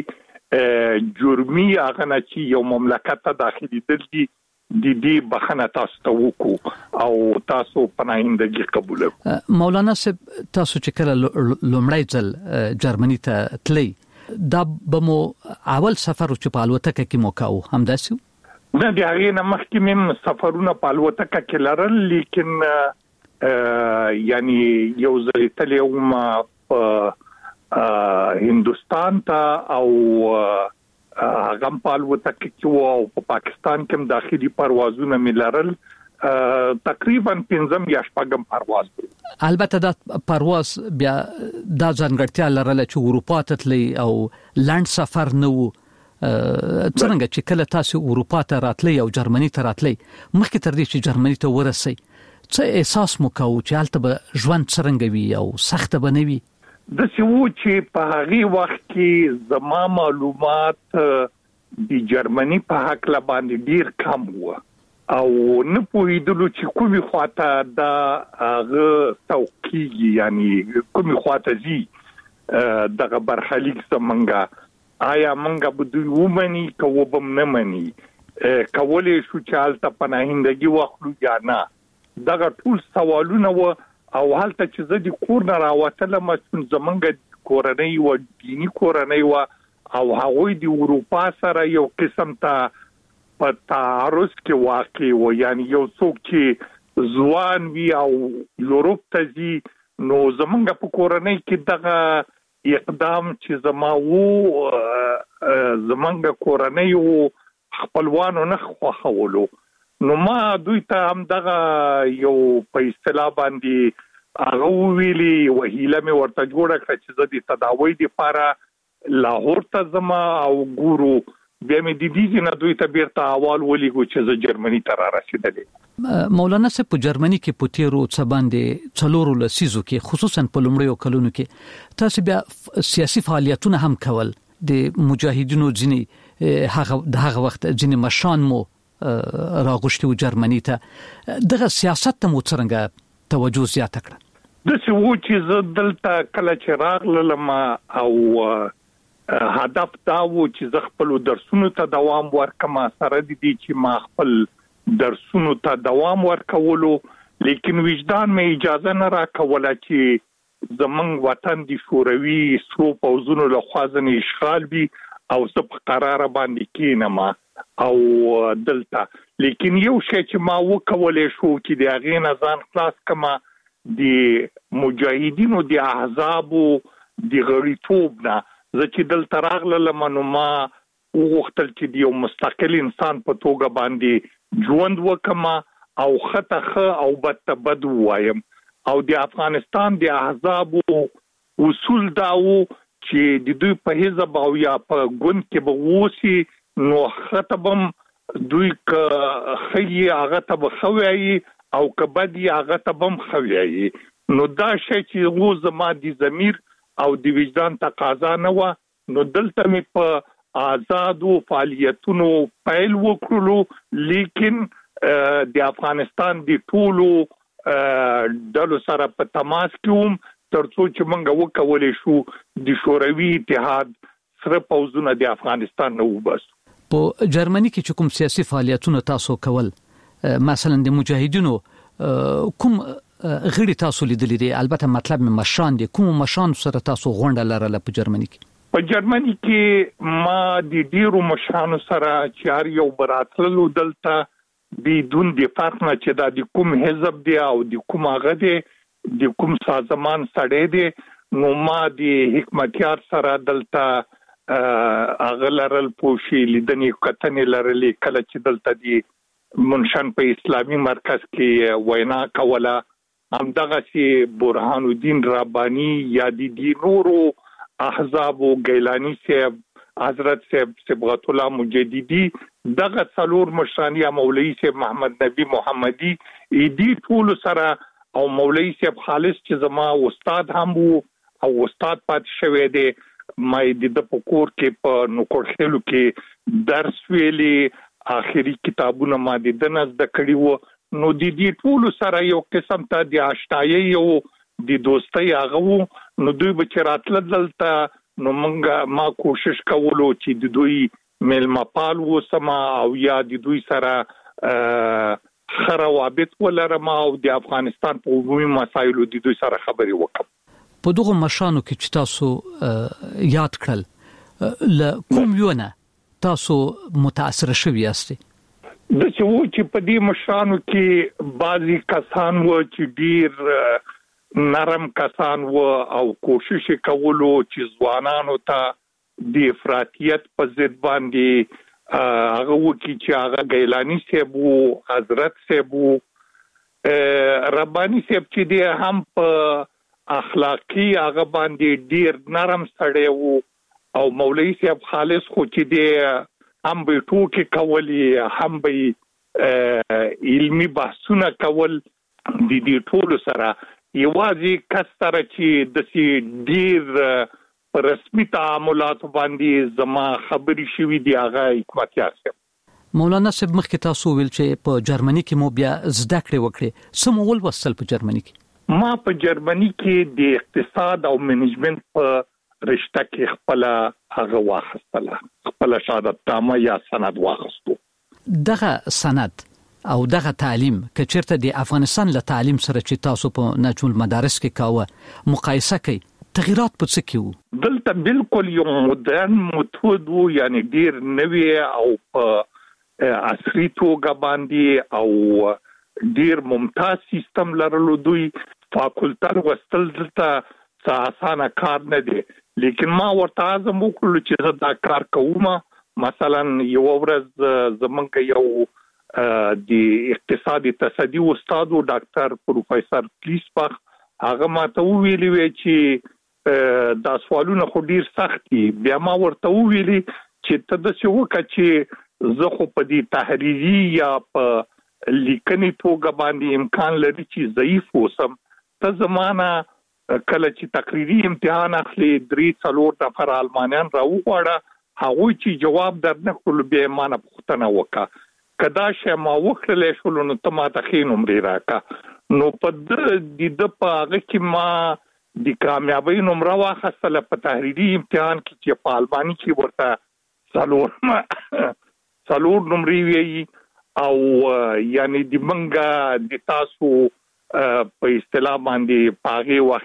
جرمي هغه نه چې یو مملکت ته داخلي دي د دې بخنه تاسو ته وکړو او تاسو پناهندګي قبول کړئ.
مولانا صاحب تاسو چې کله لومړی ځل جرمني ته تللی، دا به مو اول سفر چې په الوتکه کې مو کاوه همداسې؟
نه، د هغې نه مخکې مې سفرونه په الوتکه کې لرل، لیکن یعنی یو ځل تللی وم په هندستان ته او هغه په الوتکه کې او په پاکستان کې داخلي پروازونه ملرل تقریبا 15 یا شپږم پرواز دی.
البته دا پرواز بیا د ځانګړتیا لرله چې اروپا ته تللی او لاند سفر نه وو. څنګه چې کله تاسو اروپا ته راتلی او جرمني ته راتلی مخکې تر دې چې جرمني ته ورسئ څه احساس مو کاوه چې هلته به ژوند څرنګه وي او سخت به نه وي؟
د څه و چې په هغه وخت کې زما معلومات د جرمني په حق لا باندې ډیر کم و او نه پوهیدلو چې کومي خواته دا هغه توقیږي یعنی کومي خواته زی دغه برخلیک زمونږه آیا مونږه به دوی ومني که وبم نه مني کولی شو چې هلته پناهندګي واخلو یا نه. دغه ټول سوالونه و او هلته چې زه د کور نه راوتلم زمونږ کورنۍ و دینی کورنۍ و او هغوی د اروپا سره یو قسم ته په تعارض کې واقع و یعنی یو څوک چې ځوان وي او یورپ ته ځي نو زمونږ په کورنۍ کې دغه اقدام چې زما وو زمونږ کورنۍ وو خپلوانو نه خوښولو نو ما دوی ته هم دغه یو په اصطلاح باندې هغه ویلي وهیله مې ورته جوړه کړه چې زه د تداوی لپاره لاهور ته ځم او ګورو بیا مې د دې نه دوی ته بیرته احوال ولیکو چې زه جرمني ته را رسیدلی.
مولانا صاحب په جرمني کې په تیرو څه باندې څلورو لسیزو کې خصوصا په لومړیو کلونو کې تاسو بیا سیاسي فعالیتونه هم کول د مجاهدینو ځینې هغه وخت ځینې مشان مو راغوښتي و جرمني ته دغه سیاست ته مو څنګه توجه زیاته کړه؟
د څه و چې زه دلته کله چې راغلم او هدف دا و چې زه خپل درسونو ته دوام ورکم سره د دې چې ما خپل درسونو ته دوام ورکولو لیکن وجدان مې اجازه نه راکوله چې زمونږ وطن د شوروي سرو پوځونو له خوا ځنې اشغال وي او زه په قراره باندې کېنم او دلته لیکن یو شی چې ما وکولای شو چې د هغې نه ځان خلاص کړم د مجاهدینو د احزابو د غړیتوب نه. زه چې دلته راغلم نو ما وغوښتل چې د یو مستقل انسان په توګه باندې ژوند وکم او خطه او بد بد وایم او د افغانستان د احزابو اصول داو چې د دوی په حزب او یا په ګوند کې به ووسی نو خطبم دوی که خی هغه ته به خوي او که بدی هغه ته بم خوي نو دا شی چې غو زما د ضمیر او د وجدان تقاضا نه و نو دلته مې په آزادو فعالیتونو پیل وکړلو لیکن د افغانستان د ټولو ډلو سره په تماس کې وم ترڅو چې موږ وکولای شو د شوروي اتحاد سره پوځونه د افغانستان نه وباسو.
په جرمني کې کوم سیاسي فعالیتونه تاسو کول مثلا د مجاهدینو کوم غړي تاسو لیدلې دي؟ البته مطلب مې مشان دي، کوم مشان سره تاسو غونډه لرله په جرمني کې؟
په جرمني کې ما د ډیرو مشانو سره چې هر یو براتلو دلته بدون د فرق نه چې دا د کوم حزب دی او د کوم هغه دی د کوم سازمان سره دی نو ما د حکمتیار سره دلته هغه لرل پوښي لیدنې کتنې لرلې کله چې دلته د منشن په اسلامي مرکز کې وینا کوله همدغه چې برهان الدین ربانی یا د نورو احزاب او گیلانی صاحب حضرت صاحب صبغت الله مجددی دغه څلور مشران یا مولوی صاحب محمد نبی محمدی دې ټول سره او مولوی صاحب خالص چې زما استاد هم وو او استاد پات شوی دی مې د پکور کې په نوکر خېلو کې درس ویلي آخري کتابونه ما د دنس د کړي وو نو د دې ټول سره یو قسم ته د آشنایي او د دوستۍ هغه نو دوی به راتل دلته نو ما کوشش کولو چې د دوی ملمپال وسما او یا د دوی سره خروابط ولرم او د افغانستان په عمومي مسایلو د دوی سره خبري وکم.
په دغه مشانو کې چې تاسو یاد کړل ل کوم یو نه تاسو متاثر شوی یاستئ؟
د چې په دې مشانو کې بعضی کسان و چې ډیر نرم کسان و او کوشش کولو چې ځوانانو ته د افراطیت په ضد باندې هغه وکي چې هغه ګیلانی صاحب او حضرت صاحب ربانی صاحب چې دی هم په اخلاقی هغه باندې ډیر نرم سړی وو او مولوی صاحب خالص خو چې دی هم به ټوکی کولی هم به علمی بحثونه کول د دې ټول سره یوازې کس سره چې د ډیر په رسمي تعاملات باندې زما خبري شوې دی هغه حکمت یاسر
مولانا صاحب مخکې تاسو ویل چې په جرمني کې مو بیا زده کړې وکړې سمول وصل په جرمني کې
ما په جرمني کې د اقتصاد او منیجمنت په رشته کې خپل هغه واخستله خپل شهادت نامه یا سند واخستو
دغه سند او دغه تعلیم که چیرته د افغانستان له تعلیم سره چې تاسو په نجول مدارس کې کاوه مقایسه کوي تغیرات په څه کې وو
دلته بالکل یو مدرن میتود وو یعنی ډیر نوی او په عصري توګه باندې او ډیر ممتاز سیستم لرلو دوی فاکولټر وستل دلته اسانه کار نه دی لیکن ما ورته اعظم وکړل چې زه دا کار کوم مثلا یو ورځ زمونږ یو د اقتصادي تصدی استاد او ډاکټر پروفیسور پلیسپاخ هغه ماته ویلي وی چې دا سوالونه خو ډیر سخت دي بیا ما ورته ویلي چې ته د څه وکړه چې زه خو په دې تحریری یا په لیکنې توګه باندې امکان لري چې ضعیف اوسم ته زمانہ کله چې تقریری امتحان اخلي 3-4 نفر المانیان راوغواړه هغه چې جواب درنه کول به مانه پوښتنه وکړه کدا چې ما وکړلې شول نو ته ماته خې نمرې راکا نو په د په هغه کې ما د کامیابی نمره واخیستله په تحریری امتحان کې چې په الماني کې ورته څلور نمرې وی او یعنی د منګه د تاسو په اصطلاح باندې پاغه وخت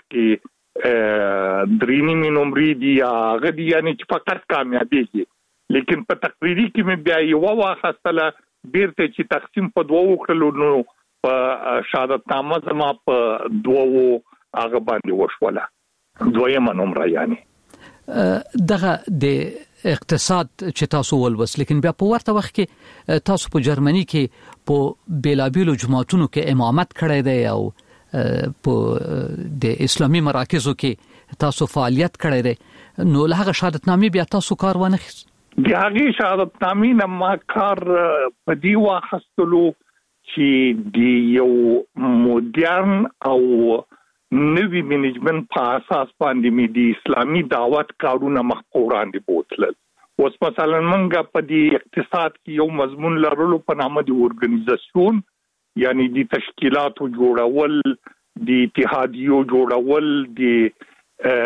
کې درینی نمرې دی هغه دی یعنی چې فقط کامیابی کې لیکن په تقریری کې مې بیا یو واخیستله بیرته چې تقسیم په دوه وکړلو نو په شهادت نامه زما په دوه هغه باندې وشوله دویمه نمره یعنی
دغه د اقتصاد چې تاسو ولوس لیکن بیا په ورته وخت کې تاسو په جرمني کې په بیلابیلو جماعتونو کې امامت کړی دی او په د اسلامي مراکزو کې تاسو فعالیت کړی دی نو له هغه شهادت نامې بیا تاسو کار ونه خیست
د هغه شهادت نامې نه ما کار په دی واخستلو چې د یو مدرن او نوی منیجمنت په اساس باندې مې د اسلامي دعوت کارونه مخ وړاندې بوتل اوس مثلا منګه په دې اقتصاد کې یو مضمون لرلو په نامه د اورګنایزیشن یعنی د تشکیلاتو جوړول د اتحادیو جوړول د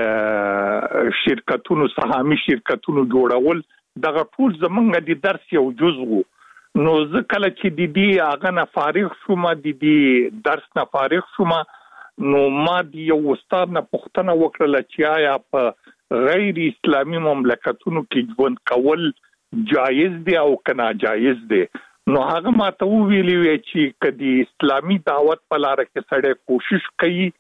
شرکتونو سهامي شرکتونو جوړول دغه ټول زمونږ د درس یو جزء نو ځکه چې د دې هغه نه فارغ شوم د دې درس نه فارغ شوم نو ما د یو استاد نه پوښتنه وکړه چې آیا په غیر اسلامي مملکتونو کې ژوند کول جایز دی او که ناجایز دی نو هغه ماته ویلي وی چې کدي اسلامي دعوت په لار کې سړی کوشش کوي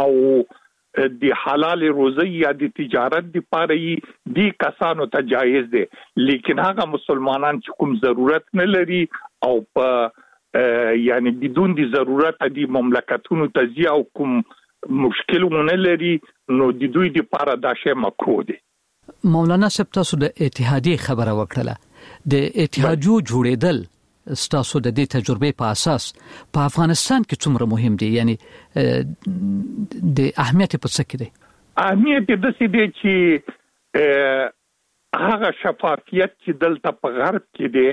او د حلال روزي یا د تجارت لپاره دي کسانو ته جایز دی لیکن هغه مسلمانان چې کوم ضرورت نه لري او په یعنی بدون دی ضرورت دی مملکتونو تزیه او کوم مشکلونه لري نو د دوی لپاره دا شی مکروه دی
مولانا صاحب تاسو د اتحادیه خبره وکړه د اتحادیو جوړېدل ستاسو د دې تجربه په اساس په افغانستان کې څومره مهم دي یعنی د اهمیت په څه کې دی
اهمیت د څه دی چې هغه شفافیت چې دلته په غرب کې دی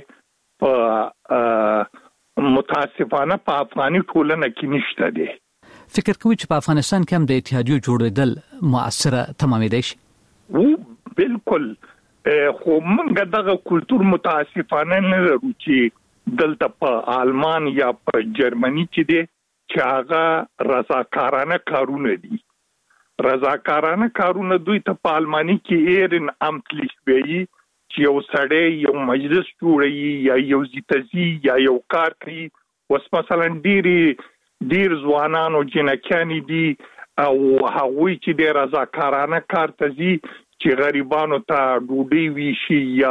په متاسفانه په افغاني ټولنه کې نشته دی
فکر کوئ چې په افغانستان کې هم د اتحادیو جوړېدل مؤثره تمامېدای شي
بالکل خو موږ دغه کلچر متاسفانه نه لرو چې دلته په آلمان یا په جرمني کې دي چې هغه رضاکارانه کارونه دي رضاکارانه کارونه دوی ته په آلماني کې ایرن امتلیش وی چې یو سړی یو مجلس جوړي یا یو زیتزي یا یو کار کوي وس مثلا ډیر ځوانان او جنکیان دي او هغوی چې د رضاکارانه کار ته ځي چې غریبانو ته ډوډۍ ویشي یا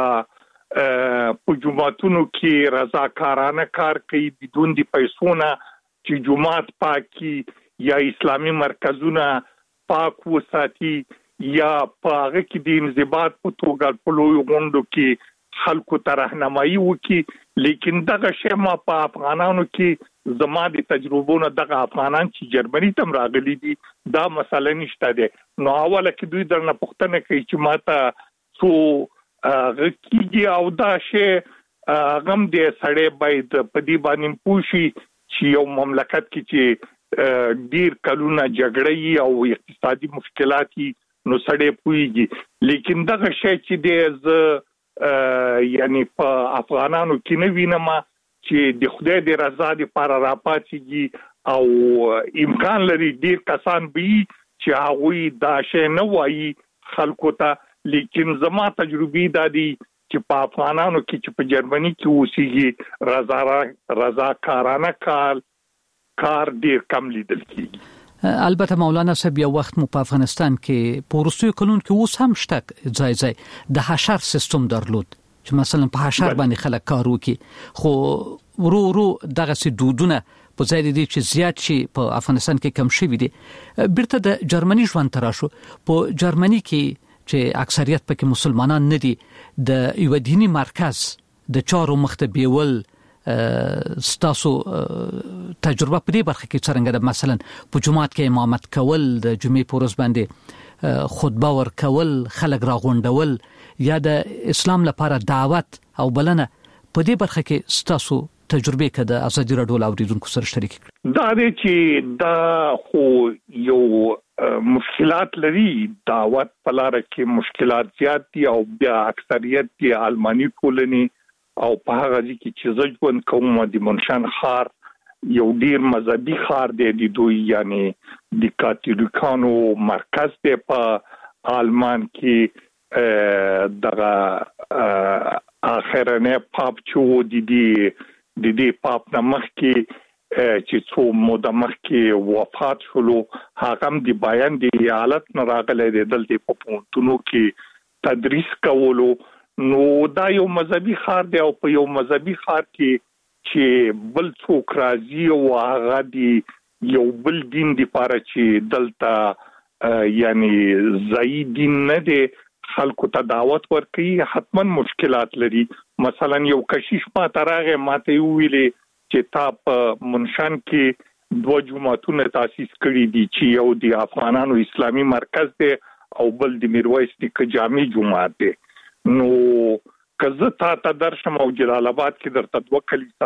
په جماعتونو کې رضاکارانه کار کوي بدون د پیسو نه چې جماعت پاکي یا اسلامي مرکزونه پاک وساتي یا په هغه کې د انضباط په توګه په لوی غونډو کې خلکو ته راهنمایي وکړي لیکن دغه شی ما په افغانانو کې زما د تجربونو دغه افغانان چې جرمني تم راغلي دي دا مسله نشته ده نو اوله کې دوی درنه پوښتنه کوي چې ماته څو غکیږي او دا شی غم دې سړی باید په دې باندې پوښي چې یو مملکت کې چې ډیر کلونه جګړې او اقتصادي مشکلات نو سړی پويږي لیکن دغه شی چې دې یعنی په افغانانو کې نه وینم چې د خدای د رضا لپاره راپاتېږي او امکان لري ډیر کسان به چې هغه دا شی نه وایي خلکو ته لیکن زما تجربه دا دي چې په افغانانو کې چې په جرمني کې اوسېږي رضاکارانه کار ډیر کم لیدل کیږي
البته مولانا صاحب یو وخت مو په افغانستان کې په وروستیو کلونو کې اوس هم شته ځای د حشر سیستم درلود چې مثلا په حشر باندې خلک کار وکړي خو ورو دغه سي دودونه په ځای دي چې زیات شي په افغانستان کې کم شي دي بیرته د جرمني ژوند تراشو په جرمني کې چې اکثریت پکې مسلمانان نه دي د یو دینی مرکز د چارو مخته بیول ستاسو تجربه په دې برخه کې څنګه ده مثلا په جمعات کې امامت کول د جمعې په ورځ باندې خطبه ورکول خلک راغونډول یا د اسلام لپاره دعوت او بلنه په دې برخه کې ستاسو تجربه کې د ازادي راډیو اوریدونکو سره شریک
کړئ دا دی چې دا خو یو مشکلات لري دعوت په لار کې مشکلات زیات دي او بیا اکثریت کې آلماني ټولنې او په هغه ځکه چې ځوان کوم د منشان خار یو ډیر مذهبي خار دی د دوی یعنی د کاتولیکانو مرکز دی په آلمان کې دغه اخرنه پاپ چې د دې پاپ نمخ کې چې څو موده مخکې وفات شولو هغه هم د بیان د حالت نه راغلی دی دلته په پونتونو کې تدریس کولو نو دا یو مذهبي خار دی او په یو مذهبي خار کې چې بل څوک راځي او هغه دی یو بل دین دی لپاره چې دلته یعنی ځای دین نه دی خلکو ته دعوت ورکړي حتما مشکلات لري مثلا یو کشیش ما ترغه ماته ویلې چې تا په منشان کې 2 جماعتونه تاسیس کړي دي چې یو د افغانانو اسلامي مرکز دی او بل د میرویس نیکه جامع جماعت دی نو کزه تا درشم او جلال آباد کې درته 2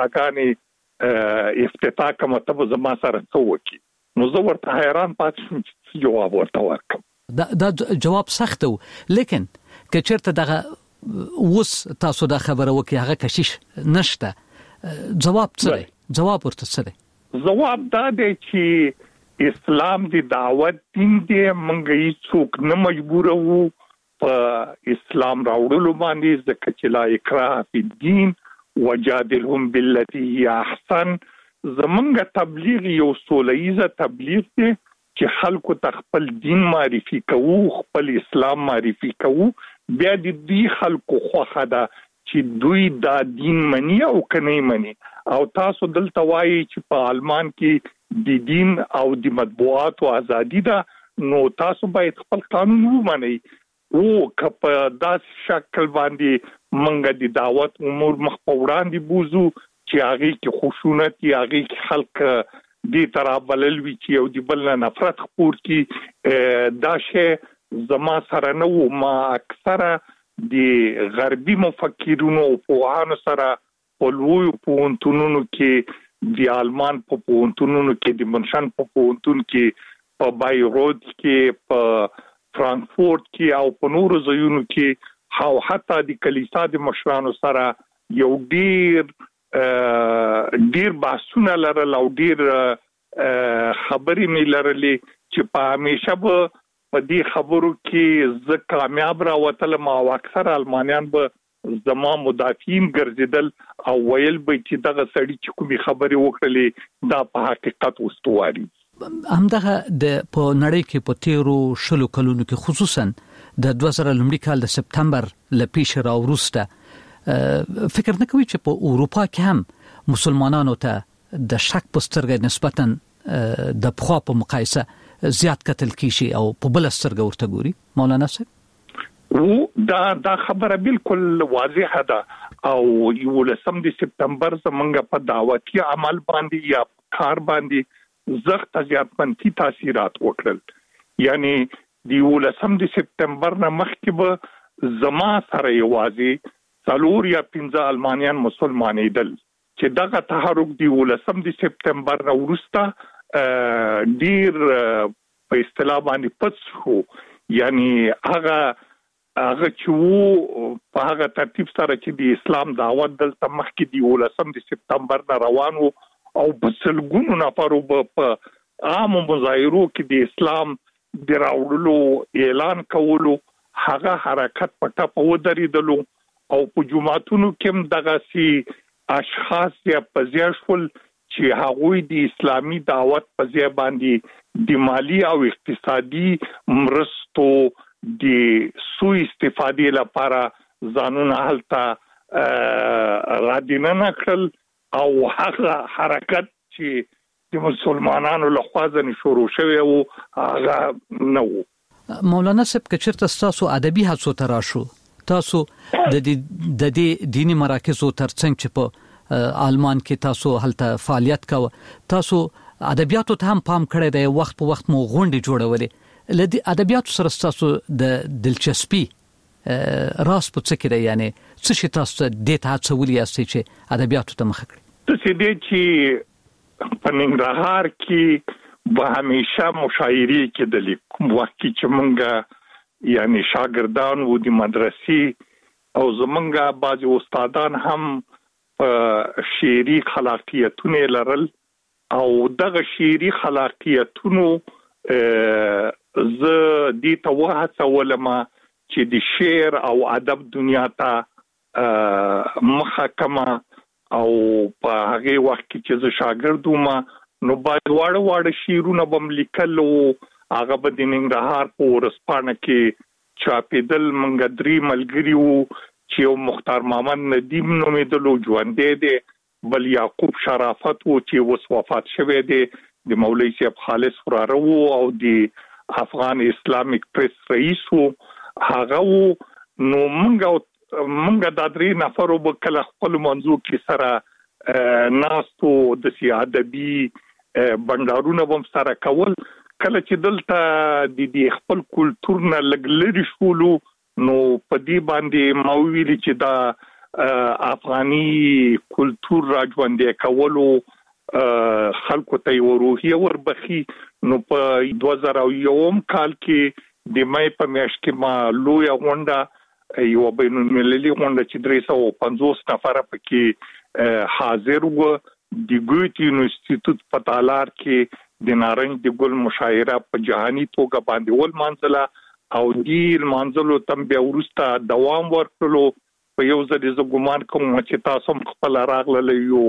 کلیساګانې افتتاح کوم ته زما سره څوکي نو زه ورته حیران پاتې چې جواب ورته ورکم
دا جواب سخت و لیکن که چیرته دغه وس تاسو دا خبره وکي هغه کشیش نشته جواب څه جواب ورته څه
جواب دا دی چې اسلام دی دعوت دین دی منګي څوک نه مجبور وو په اسلام راوړلو باندې ځکه چې لا اکراه فی الدین وجادلهم بالتي هي احسن زمونږ تبلیغ یو سولهیزه تبلیغ دی چې خلکو ته خپل دین معرفي کوو خپل اسلام معرفي کوو بیا د دې خلکو خوخه ده چې دوی دا دین مني او کني مني او تاسو دلته وایي چې په آلمان کې د دین او د مطبوعات او ازادي ده نو تاسو باید خپل قانون ومنئ او کپ داس شکل باندې منګه د دعوت امور مخ په وړاندې بوزو چې هغه کې خشونت یا هغه کې خلک دې ترابلل وی چې او د بل نفرت خپور کې دا شی زما سره نو ما اکثره د غربي مفکرونو او پوهانو سره په لوی پونتونو کې د آلمان په پونتونو کې د منشان په پونتون کې په بایروت کې په فرانکفورت کې او په نورو ځایونو کې او حتی د کلیسا د مشرانو سره یو ډیر بحثونه لرل او ډیر خبرې مې لرلې چې په همیشه به په دې خبرو کې زه کامیاب راوتلم او اکثر آلمانیان به زما مدافعین ګرځیدل او ویل به چې دغه سړی چې کومې خبرې وکړلې دا په حقیقت واستواري
همدغه د په نړۍ کې په تیرو شلو کلونو کې خصوصا د 2000 لومړي کال د سپتمبر لپیش را ورسته فکر نه کوي چې په اروپا کې هم مسلمانانو ته د شک پسترګ نسبتا د پخوا په مقایسه زیات قتل کیشي او په بل سترګ ورته ګوري مولانا صاحب
دا خبره بالکل واضحه ده او یو لسم د سپتمبر زمونږ په دعوتي عمل باندې یا کار باندې زخت زیات منفي تاثیرات وکړل. یعنی د یو لسم د سپتمبر نه مخکې به زما سره یوازې 4 یا 5 المانیان مسلمانېدل چې دغه تحرک د یو لسم د سپتمبر نه وروسته ډیر په اصطلاح باندې پڅ شو. یعنی هغه چې په هغه ترتیب سره چې د اسلام دعوت دلته مخکې د یو لسم د سپتمبر نه روان وو او په سلګونو نفرو په عام مظاهرو کې د اسلام د راوړلو اعلان کولو هغه حرکت په ټاپه ودرېدلو او په جمعتونو کې دغه سي اشخاص یا پزیاشول چې هغوی د اسلامي دعوت په ځای باندې د مالی او اقتصادي مرستو د سوء استفادې لپاره ځانونه هلته غادینه کړل او هغه حرکت چې د مسلمانانو له خوا ځنې شروع شوی وو هغه نه وو.
مولانا صاحب که چېرته ستاسو ادبي هڅو ته راشو تاسو د دې دینی مراکزو ترڅنګ چې په آلمان کې تاسو هلته فعالیت کوه تاسو ادبیاتو ته هم پام کړی دی وخت په وخت مو غونډې جوړولې لدی ادبیاتو سره تاسو د دلچسپي راس په څه کې دی یعنی څه شي تاسو د ته هڅولي یاستئ چې ادبیاتو ته مخه کړئ؟
څه دې چې په ننګرهار کې به همیشه مشاعرې کېدلې کوم وخت چې مونږ یعنی شاګردان وو د مدرسې او زمونږ بعضې استادان هم شعري خلاقیتونه لرل او دغه شعري خلاقیتونو زه دې ته وهڅولم چې د شعر او ادب دنیا ته مخه کما او په هغه وخت کې چې زه شاګرد وم نو باید واړه شعرونه بم لیکل او هغه به د ننګرهار په ورسپانه کې چاپېدل. منګ درې ملګري وو چې یو مختار محمد ندیم نومېدلو ژوندی دی، بل یعقوب شرافت وو چې اوس وفات شوی دی، د مولوي صاحب خالص وراره وو او د افغان اسلامیک پریس رئیس وو هغه وو. نو منګه د درې نفرو په کله خپل منځو کې سره ناستو د سیادبي بندارونه هم سره کول. کله چې دلته د خپل کلچر نه لګلري شولو نو په دې باندې ما ویلي چې دا افغاني کلچر راځوندې کولو خلکو ته وروهي وربخي. نو په 2001 کال کې د مې په میاشت کې ما لوی غونډه یو بین المللي غونډه چې 350 نفر پکې حاضر وو. د ګوتې انسټیټیوټ په تالار کې د نارنج د ګل مشاعره په جهاني توګه باندې ول منځله او د منځلو تم بیا ورسته دوام ورکړلو. په یو ځل ز ګومان کوم چې تاسو خپل راغله یو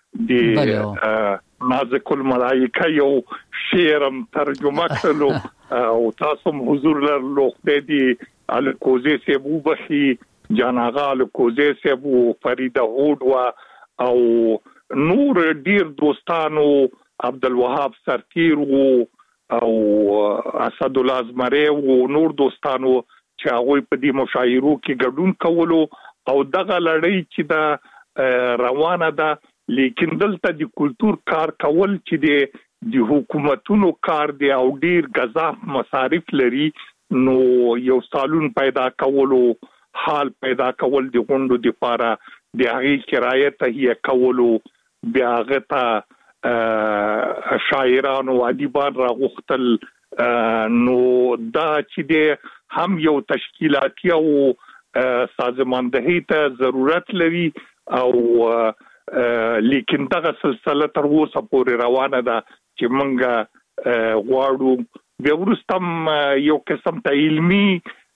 د نازک الملائکه یو شعرم ترجمه کړلو او تاسو حضور لرلو د الکوزی سیبو بخي جاناغا الکوزی سیبو فریده هود او نور ډیر دوستانو عبدالوهاب سرتیر او اسد الله ازمری او نور دوستانو چې هغه په دې مشاعرو کې ګډون کولو او دغه لړۍ چې دا روانه ده. لیکن دلته د کلچر کار کول چې د حکومتونو کار دی او ډیر غذاف مصارف لري نو یو سالون پیدا کولو حال پیدا کول د غونډو د لپاره د هغه کرایه تهیه کولو بیا غته شاعرانو ادیبان راغختل نو دا چې د هم یو تشکیلاتي او سازماندهي ته ضرورت لري او لیکن دغه سلسله تر اوسه پورې روانه ده چې مونږ غواړو بیا وروسته یو قسم ته علمي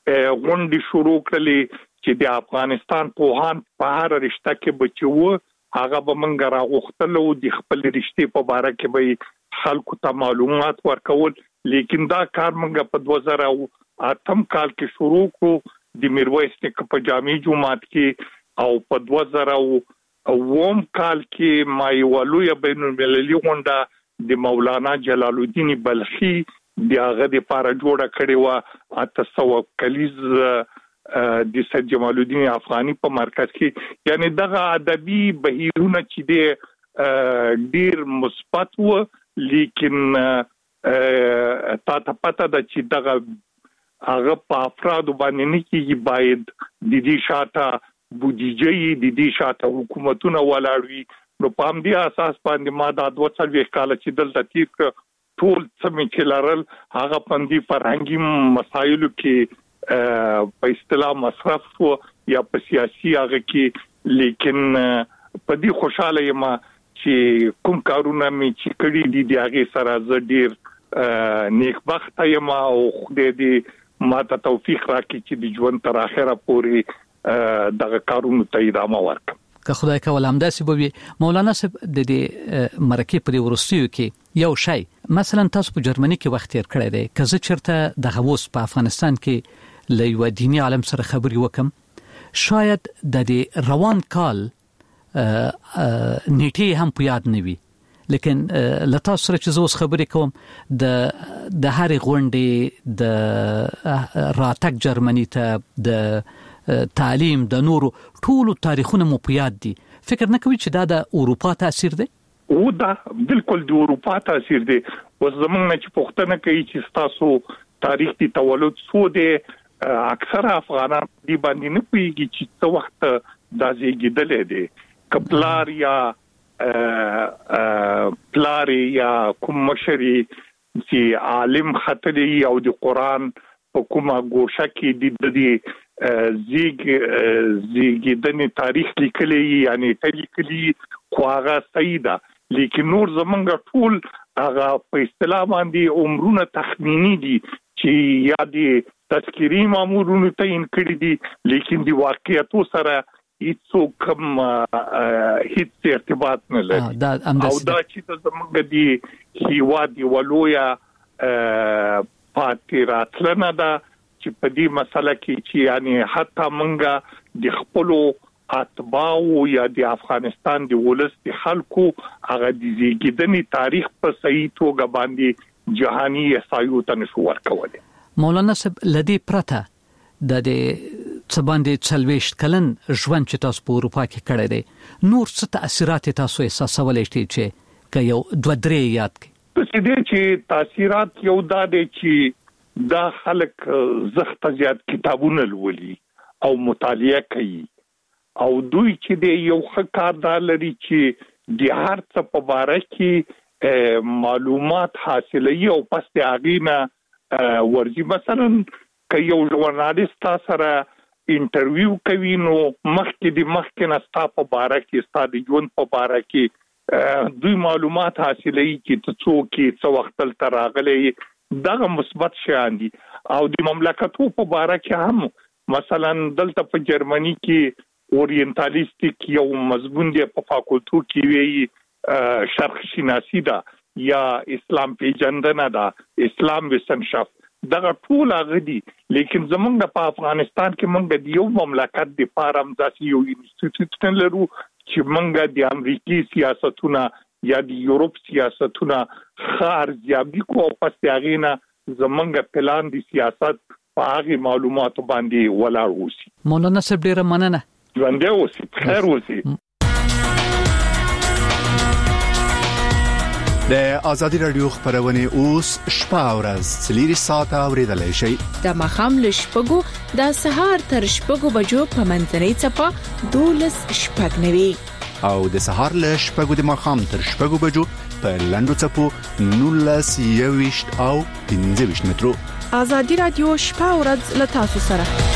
غونډې شروع کړلې چې د افغانستان پوهان په هر رشته کې بچو هغه به موږ راغوښتلو د خپل رښتې په باره کې به خلکو ته معلومات ورکول. لیکن دا کار موږ په 2008 کال کې شروع کړو د میرویس نیکه په جامع جومات کې، او په 2009 کال کې ما یو لوی بین المللي غونډه د مولانا جلال الدین بلخي د هغه لپاره جوړه کړې و 800 کلیز د سید جمال الدین افغاني په مرکز کې. یعنی دغه ادبي بهیرونه چې د ډیر مثبت و، لیکن تا ته پته ده چې دغه هغه په افراد باندې نه کېږي، باید د دې شاته بودیجه د دې شاته حکومتونه ولاړ وي. نو په همدې اساس باندې ما دا 2 کال چې دلته تیر ټول څه چې لرل هغه پندې فرهنګي مسایلو کې په اصطلاح مصرف شو یا په سیاسي هغه کې. لیکن په دې خوشاله یم چې کوم کارونه مې چې کړی دي د هغه سره زه ډیر نیکبخته یم، او خدای دې ماته توفیق راکړي چې د ژوند تر اخره پورې دغه کارونو ته ادامه ورکړم.
که خدای کول همداسې به وي. مولانا صاحب د دې مرکې په وروستیو کې یو شی مثلا تاسو په جرمني کې وخت تیر کړی دی، که زه چیرته د غوس په افغانستان کې له یو دینی عالم سره خبرې وکم، شاید د دې روان کال نیټه هم په یاد نه وي، لیکن لته سره چې زه اوس خبرې کوم د هر غونډې د راتګ جرمني ته د تعلیم د نورو ټولو تاریخونه مو په یاد دي. فکر نه کوي چې دا د اروپا تاثیر دی؟
او دا بالکل د اروپا تاثیر دی. اوس زمونږ نه چې پوښتنه کوي چې تاسو تاریخ دی تولد سو دی، اکثر افغانان دی باندې نه پوهیږي چې څه وخت دا زیږیدل دي. کپلار یا کوم مشري چې عالم خطري او د قران په کومه ګوشه کې د زیږیدنې تاریخ لیکلی، یعنی لیکلی خو هغه صحیح ده، لیکن نور زمونږ ټول هغه په اصطلاح باندې عمرونه تخمینی دي چې یا د تذکری مامورونو تعین کړی دي، لیکن د واقعیتو سره هیڅ کوم هیڅ ارتباط نه لري. او دا چې زمونږ د هیواد یو لویه پاتې راتلنه ده چې په دې مسله کې چې یعنی حتی مونږ د خپلو اتباعو یا د افغانستان د ولس د خلکو هغه د زیږیدنې تاریخ په صحیح توګه باندې جهاني احصایو ته نشو ورکولی.
مولانا صاحب لدی پرته د څباندې 40 کلن ژوند چې تاسو په اروپا کې کړی دی، نور څه تاثیرات تاسو احساسولای شئ چې که یو 2-3 یاد کړئ؟
څه دي چې تاثیرات یو دا دي چې دا خلک زخت زیات کتابونه لولي او مطالعه کوي، او دوی چې د یو ښه کار لري چې د هر څه په باره کې معلومات حاصلوي او پس د هغې نه ورځي. مثلا که یو ژورنالیست سره انټرویو کوي نو مخکې نه ستا په باره کې، ستا د ژوند په باره کې دوی معلومات حاصلوي چې ته څوک یې، څه وخت دلته راغلی، دغه مثبت شیان دي. او د مملکتو په باره کې هم مثلا دلته په جرمني کې اورینتالیستیک یو مضمون دی په فاکولتو کې وی شرق شناسی ده یا اسلام پیژندنه ده، اسلام وسنشاف، دغه ټول هغه دي. لیکن زمونږ په افغانستان کې مونږ د یو مملکت د پاره داسې یو انسټیټیوټ لرو چې مونږ د امریکای سیاستونه یا د یورپ سیاستونه خارجيابي کو پس هغه نه زمونږ پلان د سیاست په هغه معلوماتو باندې ولاړ اوسي.
مولانا صاحب ډیره مننه.
ژوند اوسي، خیر اوسي.
د آزادی رادیو خبرونه اوس شپه او ورځ 3 ساعته اوریدلای شئ.
د مخام لشپګو د سهار تر شپګو بجو په منځنۍ چپا 12 شپګنوي
او د سهار لشپګو د مخام تر شپګو بجو په لندو چپو 19 او 15 مترو.
آزادی رادیو شپه او ورځ له تاسو سره.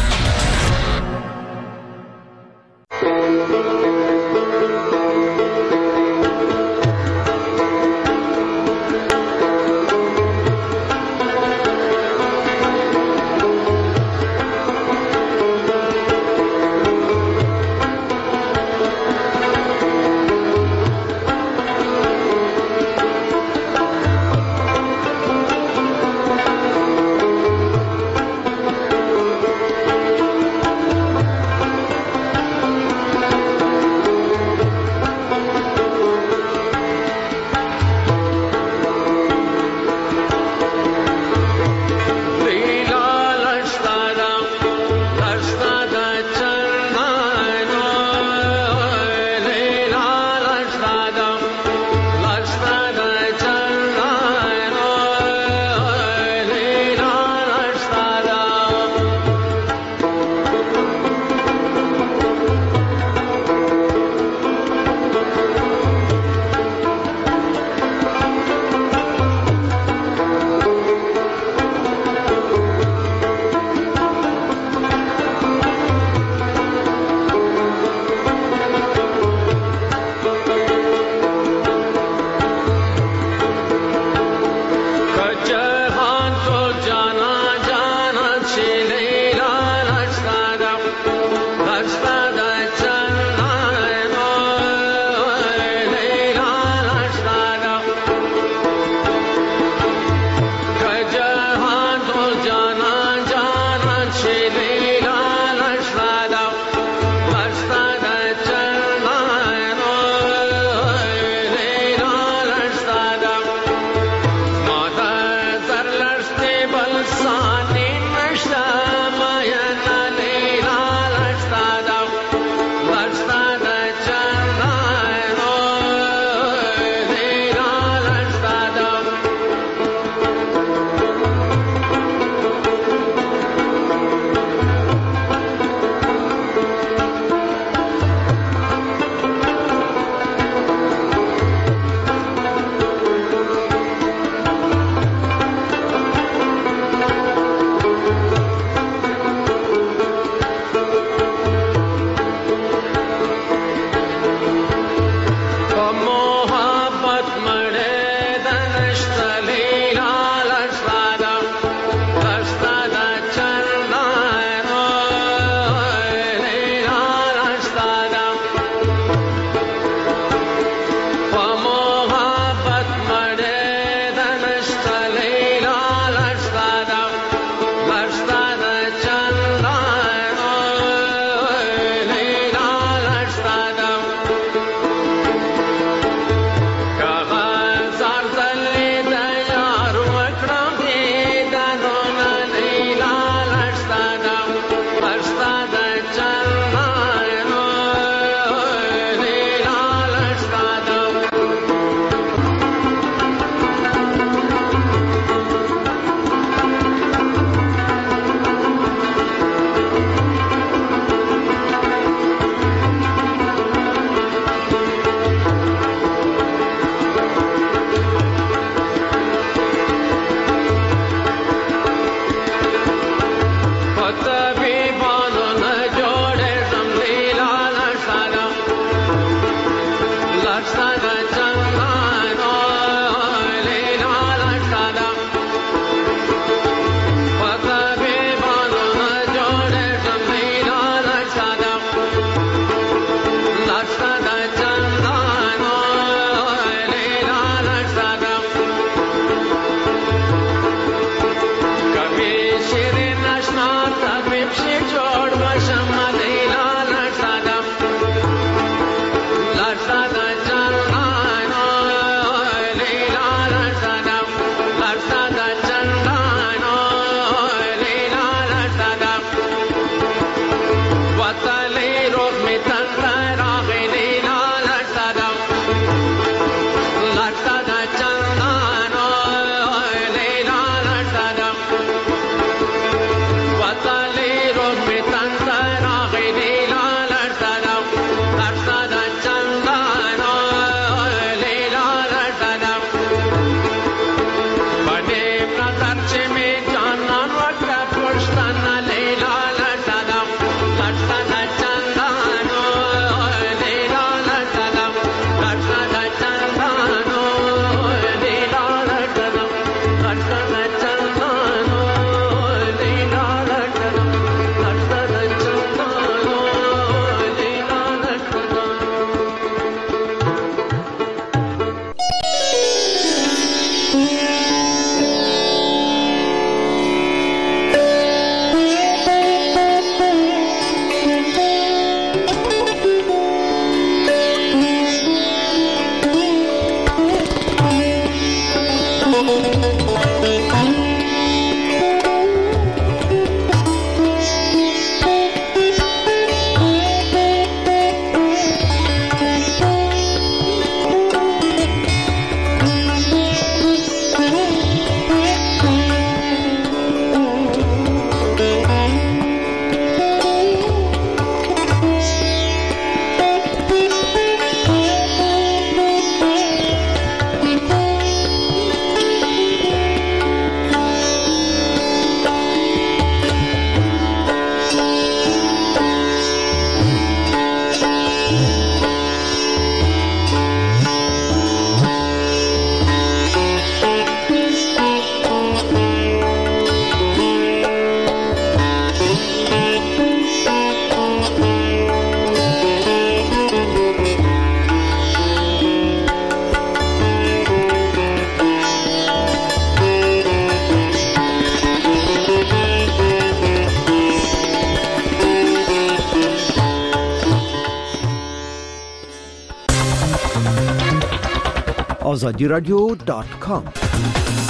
azadiradio.com